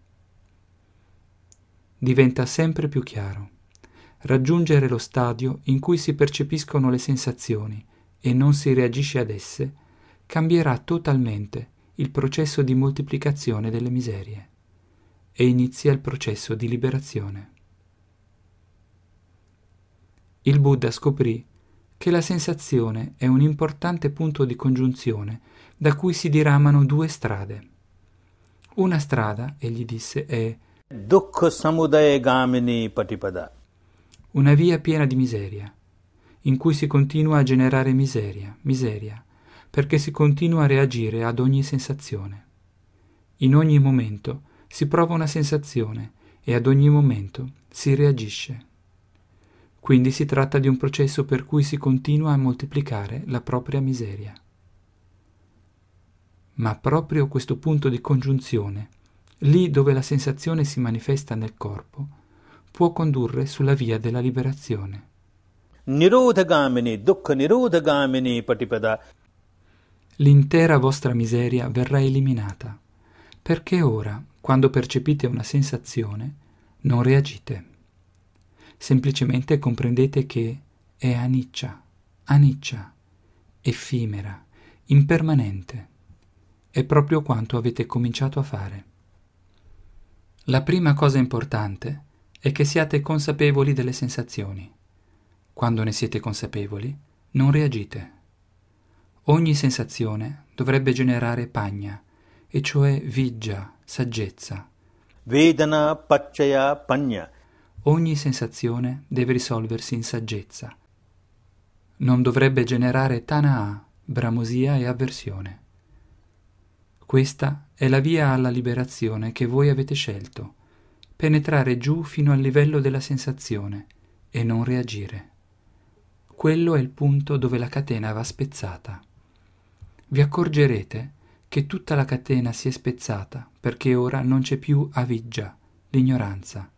Diventa sempre più chiaro. Raggiungere lo stadio in cui si percepiscono le sensazioni e non si reagisce ad esse cambierà totalmente il processo di moltiplicazione delle miserie e inizia il processo di liberazione. Il Buddha scoprì che la sensazione è un importante punto di congiunzione da cui si diramano due strade. Una strada, egli disse, è Dukkha samudaya gamini patipada. Una via piena di miseria, in cui si continua a generare miseria, perché si continua a reagire ad ogni sensazione. In ogni momento si prova una sensazione e ad ogni momento si reagisce. Quindi si tratta di un processo per cui si continua a moltiplicare la propria miseria. Ma proprio questo punto di congiunzione, lì dove la sensazione si manifesta nel corpo, può condurre sulla via della liberazione. Nirodhagamini, dukkha nirodhagamini patipada. L'intera vostra miseria verrà eliminata, perché ora, quando percepite una sensazione, non reagite. Semplicemente comprendete che è anicca, effimera, impermanente. È proprio quanto avete cominciato a fare. La prima cosa importante è che siate consapevoli delle sensazioni. Quando ne siete consapevoli, non reagite. Ogni sensazione dovrebbe generare pagna, e cioè vijja, saggezza. Vedana pacchaya panya. Ogni sensazione deve risolversi in saggezza. Non dovrebbe generare tanaha, bramosia e avversione. Questa è la via alla liberazione che voi avete scelto, penetrare giù fino al livello della sensazione e non reagire. Quello è il punto dove la catena va spezzata. Vi accorgerete che tutta la catena si è spezzata perché ora non c'è più avijja, l'ignoranza.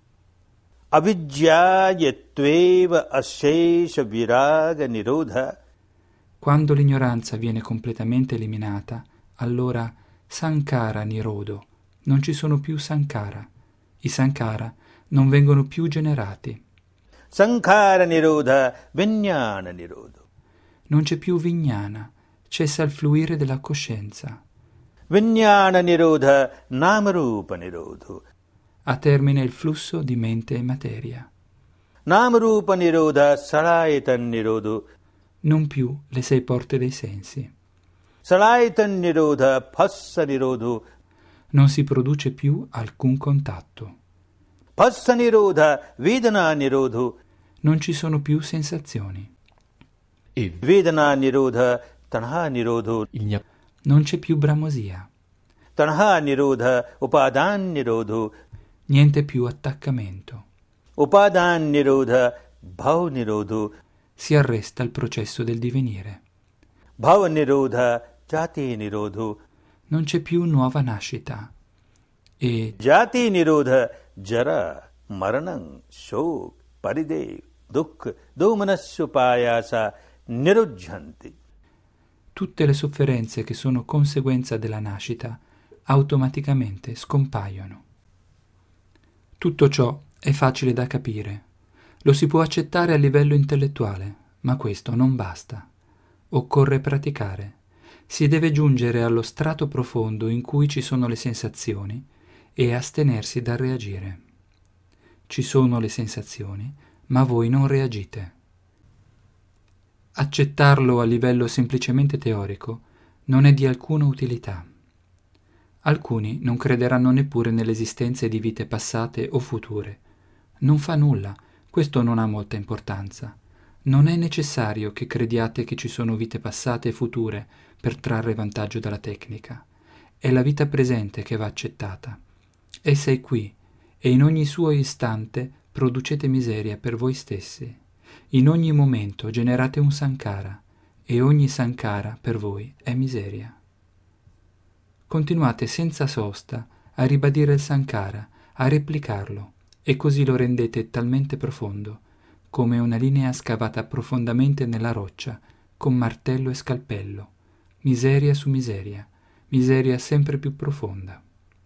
Avijjāyatveva asesha viraga nirodha. Quando l'ignoranza viene completamente eliminata, allora sankara nirodo, non ci sono più sankara. I sankara non vengono più generati. Sankhara nirodha vijnana nirodho. Non c'è più vijnana, cessa il fluire della coscienza. Vijnana nirodha namarupa nirodho. A termine il flusso di mente e materia. Namarupa nirodha salayatan nirodho. Non più le 6 porte dei sensi. Salayatan nirodha phassa nirodho. Non si produce più alcun contatto. Phassa nirodha vedana nirodho. Non ci sono più sensazioni. E Vedana nirodha tanha nirodho. Non c'è più bramosia. Tanha nirodha upadan nirodho. Niente più attaccamento. Upadan nirodha bhav nirodho. Si arresta il processo del divenire. Bhav nirodha jati nirodho. Non c'è più nuova nascita. E Jati nirodha jara maranam shok paridev dukkha domanasupayasa nirujjanti. tutte le sofferenze che sono conseguenza della nascita automaticamente scompaiono. Tutto ciò è facile da capire. Lo si può accettare a livello intellettuale, ma questo non basta. Occorre praticare. Si deve giungere allo strato profondo in cui ci sono le sensazioni e astenersi dal reagire. Ci sono le sensazioni, ma voi non reagite. Accettarlo a livello semplicemente teorico non è di alcuna utilità. Alcuni non crederanno neppure nell'esistenza di vite passate o future. Non fa nulla, questo non ha molta importanza. Non è necessario che crediate che ci sono vite passate e future per trarre vantaggio dalla tecnica. È la vita presente che va accettata. Essa è qui, e in ogni suo istante producete miseria per voi stessi. In ogni momento generate un sankhara, e ogni sankhara per voi è miseria. Continuate senza sosta a ribadire il sankhara, a replicarlo, e così lo rendete talmente profondo, come una linea scavata profondamente nella roccia, con martello e scalpello, miseria su miseria, miseria sempre più profonda.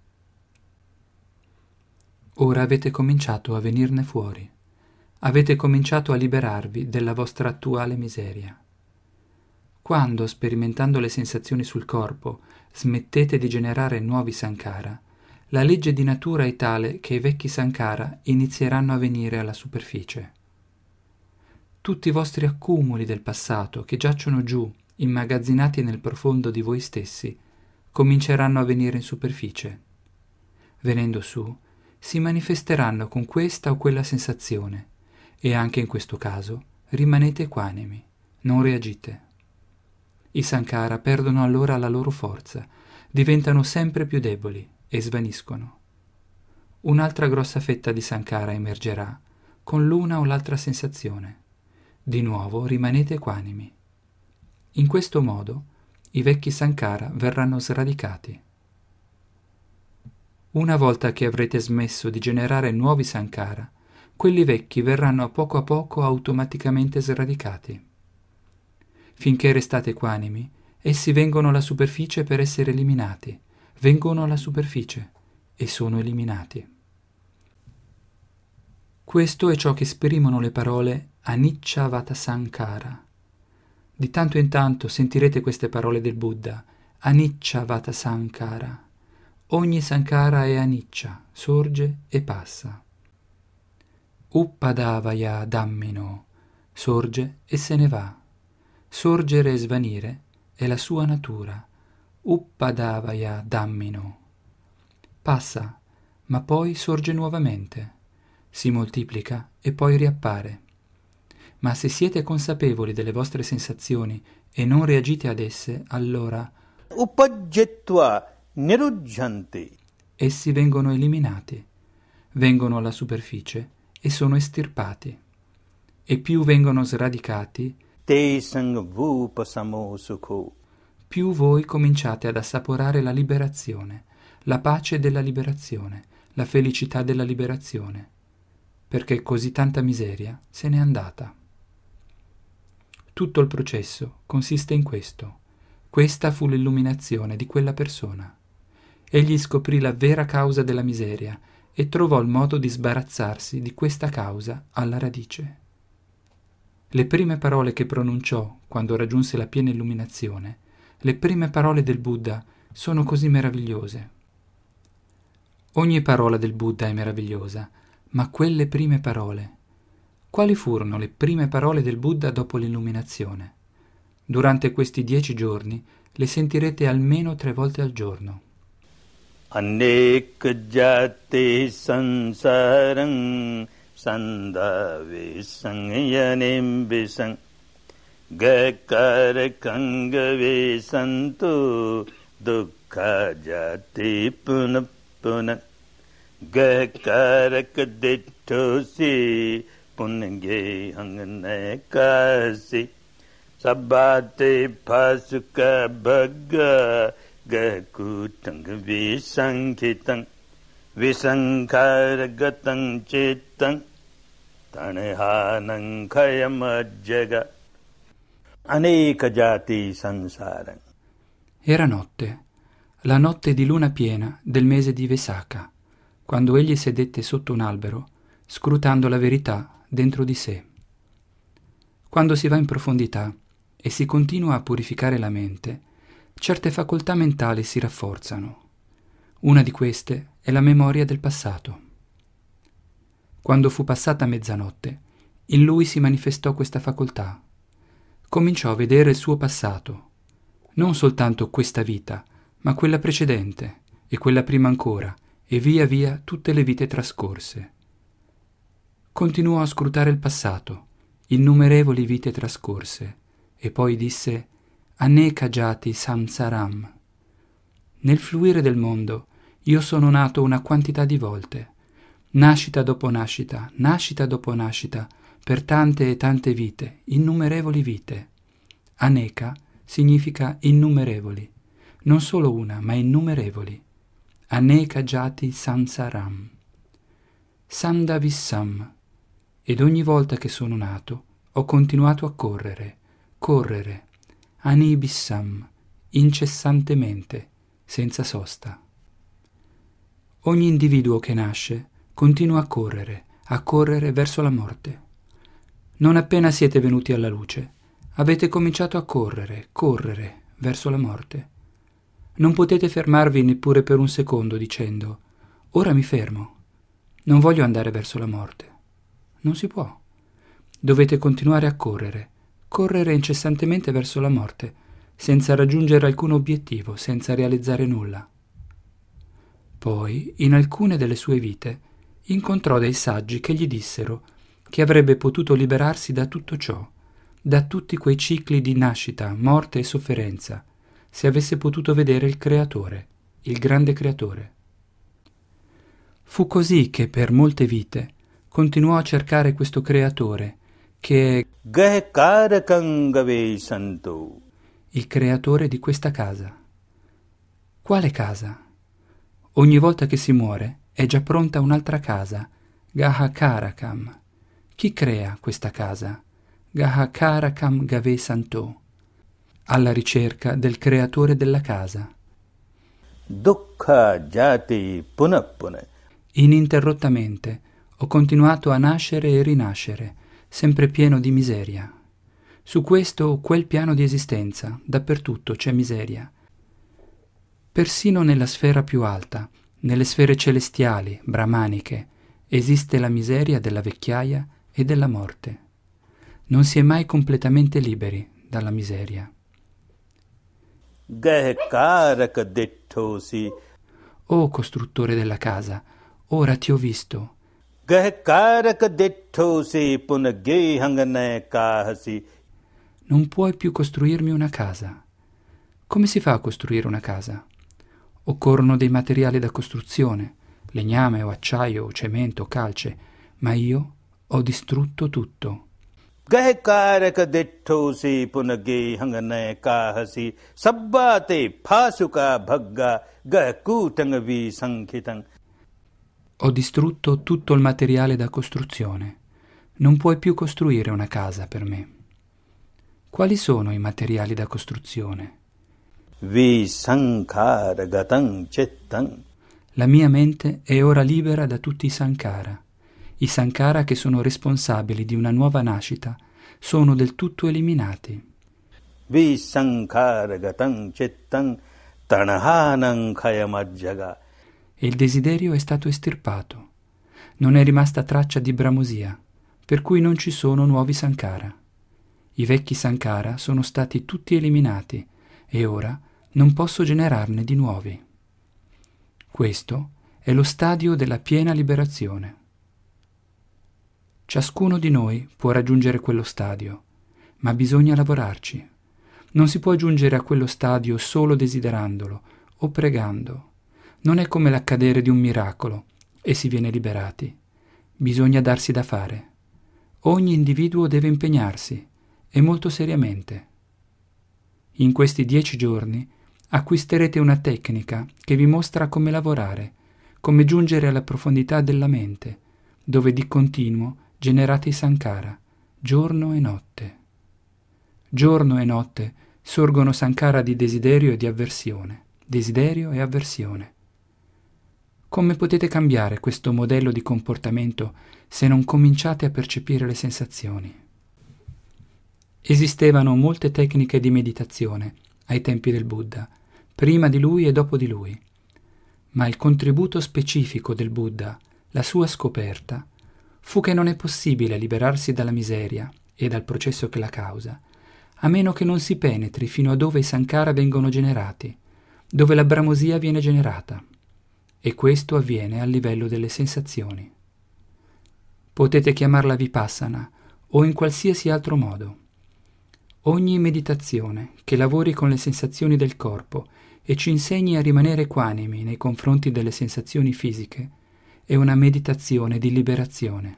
Ora avete cominciato a venirne fuori, avete cominciato a liberarvi della vostra attuale miseria. Quando, sperimentando le sensazioni sul corpo, smettete di generare nuovi sankhara, la legge di natura è tale che i vecchi sankhara inizieranno a venire alla superficie. Tutti i vostri accumuli del passato che giacciono giù, immagazzinati nel profondo di voi stessi, cominceranno a venire in superficie. Venendo su, si manifesteranno con questa o quella sensazione, e anche in questo caso rimanete equanimi, non reagite. I sankhara perdono allora la loro forza, diventano sempre più deboli e svaniscono. Un'altra grossa fetta di sankhara emergerà con l'una o l'altra sensazione. Di nuovo rimanete equanimi. In questo modo i vecchi sankhara verranno sradicati. Una volta che avrete smesso di generare nuovi sankhara, quelli vecchi verranno a poco automaticamente sradicati. Finché restate equanimi, essi vengono alla superficie per essere eliminati, vengono alla superficie e sono eliminati. Questo è ciò che esprimono le parole Anicca Vata Sankhara. Di tanto in tanto sentirete queste parole del Buddha, Anicca Vata Sankhara. Ogni sankhara è anicca, sorge e passa. Uppadavaya Dhammino, sorge e se ne va. Sorgere e svanire è la sua natura. Uppadavaya Dhammino. Passa, ma poi sorge nuovamente. Si moltiplica e poi riappare. Ma se siete consapevoli delle vostre sensazioni e non reagite ad esse, allora Upajjitva nirujjanti. Essi vengono eliminati, vengono alla superficie e sono estirpati. E più vengono sradicati, Te sangvupasamo sukho. più voi cominciate ad assaporare la liberazione, la pace della liberazione, la felicità della liberazione, perché così tanta miseria se n'è andata. Tutto il processo consiste in questo. Questa fu l'illuminazione di quella persona. Egli scoprì la vera causa della miseria e trovò il modo di sbarazzarsi di questa causa alla radice. Le prime parole che pronunciò quando raggiunse la piena illuminazione, le prime parole del Buddha, sono così meravigliose. Ogni parola del Buddha è meravigliosa, ma quelle prime parole. Quali furono le prime parole del Buddha dopo l'illuminazione? Durante questi 10 giorni le sentirete almeno 3 volte al giorno. Anek jate sansarang sandave sangyanem bisang gakar kangave santu dukkha jate punapuna gakarak dittosi punge hangnekasi sabbate pasuka bhagga Gakutang visankitang visankaragatam cittang tanehanang kayamajjaga aneka jati sansarang. Era notte, la notte di luna piena del mese di Vesaka. Quando egli sedette sotto un albero, scrutando la verità dentro di sé. Quando si va in profondità e si continua a purificare la mente, certe facoltà mentali si rafforzano. Una di queste è la memoria del passato. Quando fu passata mezzanotte, in lui si manifestò questa facoltà. Cominciò a vedere il suo passato, non soltanto questa vita, ma quella precedente e quella prima ancora, e via via tutte le vite trascorse. Continuò a scrutare il passato, innumerevoli vite trascorse, e poi disse Aneka jati samsaram. Nel fluire del mondo io sono nato una quantità di volte, nascita dopo nascita per tante e tante vite, innumerevoli vite. Aneka significa innumerevoli, non solo una, ma innumerevoli. Aneka jati samsaram. Samdavissam. Ed ogni volta che sono nato ho continuato a correre, anibissam, incessantemente, senza sosta. Ogni individuo che nasce continua a correre verso la morte. Non appena siete venuti alla luce, avete cominciato a correre verso la morte. Non potete fermarvi neppure per un secondo dicendo «Ora mi fermo, non voglio andare verso la morte». Non si può. Dovete continuare a correre incessantemente verso la morte, senza raggiungere alcun obiettivo, senza realizzare nulla. Poi, in alcune delle sue vite, incontrò dei saggi che gli dissero che avrebbe potuto liberarsi da tutto ciò, da tutti quei cicli di nascita, morte e sofferenza, se avesse potuto vedere il Creatore, il grande Creatore. Fu così che per molte vite continuò a cercare questo Creatore, che è Gahkarakangave santo. il Creatore di questa casa. Quale casa? Ogni volta che si muore è già pronta un'altra casa, Gahakarakam. Chi crea questa casa? Gahakarakam Gave Santo, alla ricerca del Creatore della casa. Dukkha jati punapuna. Ininterrottamente ho continuato a nascere e rinascere, sempre pieno di miseria. Su questo o quel piano di esistenza, dappertutto c'è miseria. Persino nella sfera più alta, nelle sfere celestiali, brahmaniche, esiste la miseria della vecchiaia e della morte. Non si è mai completamente liberi dalla miseria. Gahkaraka dettosi. O costruttore della casa, ora ti ho visto. Gahkaraka dettosi punage hangane kahasi. Non puoi più costruirmi una casa. Come si fa a costruire una casa? Occorrono dei materiali da costruzione, legname o acciaio o cemento o calce, ma io ho distrutto tutto. Gahkaraka dettosi punage hangane kahasi. Sabbate phasuka bhagga gahkutangavi sankhitan. Ho distrutto tutto il materiale da costruzione. Non puoi più costruire una casa per me. Quali sono i materiali da costruzione? Visankaragatam cettam. La mia mente è ora libera da tutti i sankara che sono responsabili di una nuova nascita, sono del tutto eliminati. Visankaragatam cettam tanahanam khayamajjaga. E il desiderio è stato estirpato. Non è rimasta traccia di bramosia, per cui non ci sono nuovi sankara. I vecchi sankara sono stati tutti eliminati e ora non posso generarne di nuovi. Questo è lo stadio della piena liberazione. Ciascuno di noi può raggiungere quello stadio, ma bisogna lavorarci. Non si può giungere a quello stadio solo desiderandolo o pregando. Non è come l'accadere di un miracolo e si viene liberati. Bisogna darsi da fare. Ogni individuo deve impegnarsi, e molto seriamente. In questi 10 giorni acquisterete una tecnica che vi mostra come lavorare, come giungere alla profondità della mente, dove di continuo generate i sankara, giorno e notte. Giorno e notte sorgono sankara di desiderio e di avversione, desiderio e avversione. Come potete cambiare questo modello di comportamento se non cominciate a percepire le sensazioni? Esistevano molte tecniche di meditazione ai tempi del Buddha, prima di lui e dopo di lui, ma il contributo specifico del Buddha, la sua scoperta, fu che non è possibile liberarsi dalla miseria e dal processo che la causa, a meno che non si penetri fino a dove i sankhara vengono generati, dove la bramosia viene generata, e questo avviene al livello delle sensazioni. Potete chiamarla vipassana o in qualsiasi altro modo. Ogni meditazione che lavori con le sensazioni del corpo e ci insegni a rimanere equanimi nei confronti delle sensazioni fisiche è una meditazione di liberazione.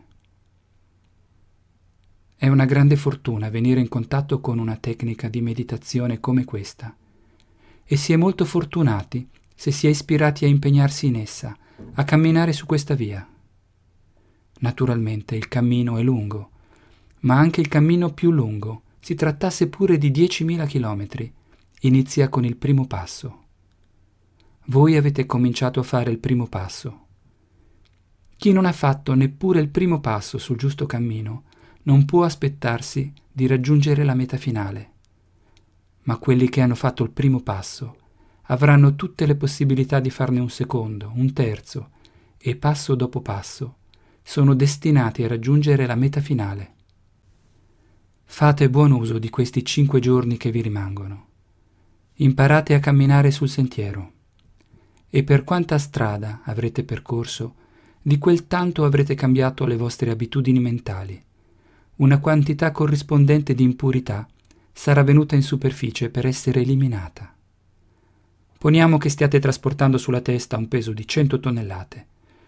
È una grande fortuna venire in contatto con una tecnica di meditazione come questa, e si è molto fortunati se si è ispirati a impegnarsi in essa, a camminare su questa via. Naturalmente il cammino è lungo, ma anche il cammino più lungo, si trattasse pure di 10.000 chilometri, inizia con il primo passo. Voi avete cominciato a fare il primo passo. Chi non ha fatto neppure il primo passo sul giusto cammino non può aspettarsi di raggiungere la meta finale. Ma quelli che hanno fatto il primo passo avranno tutte le possibilità di farne un secondo, un terzo, e passo dopo passo sono destinati a raggiungere la meta finale. Fate buon uso di questi 5 giorni che vi rimangono. Imparate a camminare sul sentiero, e per quanta strada avrete percorso, di quel tanto avrete cambiato le vostre abitudini mentali. Una quantità corrispondente di impurità sarà venuta in superficie per essere eliminata. Poniamo che stiate trasportando sulla testa un peso di 100 tonnellate.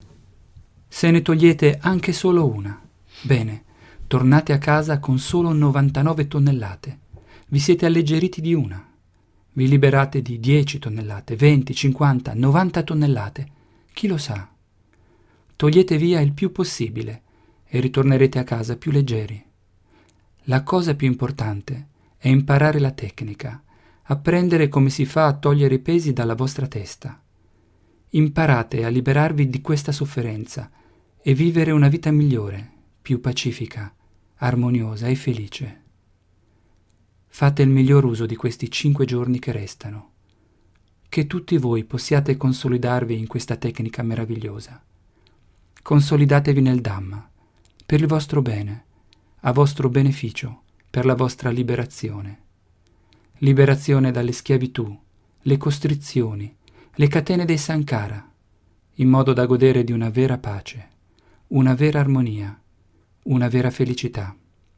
Se ne togliete anche solo una, bene, tornate a casa con solo 99 tonnellate. Vi siete alleggeriti di una. Vi liberate di 10 tonnellate, 20, 50, 90 tonnellate. Chi lo sa? Togliete via il più possibile e ritornerete a casa più leggeri. La cosa più importante è imparare la tecnica, apprendere come si fa a togliere i pesi dalla vostra testa. Imparate a liberarvi di questa sofferenza e vivere una vita migliore, più pacifica, armoniosa e felice. Fate il miglior uso di questi 5 giorni che restano. Che tutti voi possiate consolidarvi in questa tecnica meravigliosa. Consolidatevi nel Dhamma, per il vostro bene, a vostro beneficio, per la vostra liberazione. Liberazione dalle schiavitù, le costrizioni, le catene dei sankhara, in modo da godere di una vera pace, una vera armonia, una vera felicità.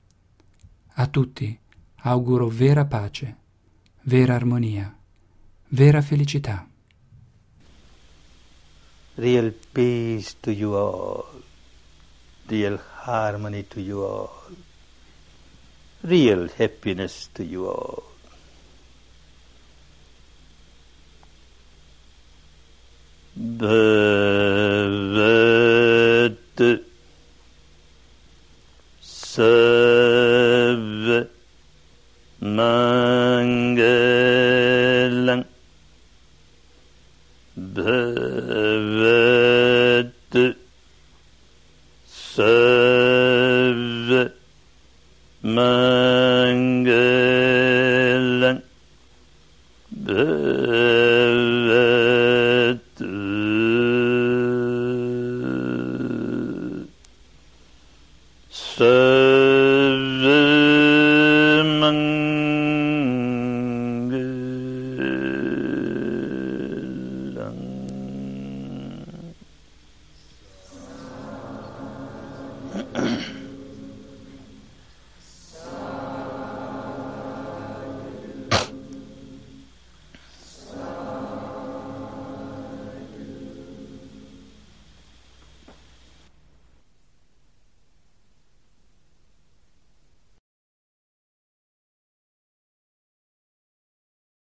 A tutti auguro vera pace, vera armonia, vera felicità. Real peace to you all, real harmony to you all, real happiness to you all. Bhavat Sav Mangalang Bhavat Sav Mangalang Bhavat Sav Mangalang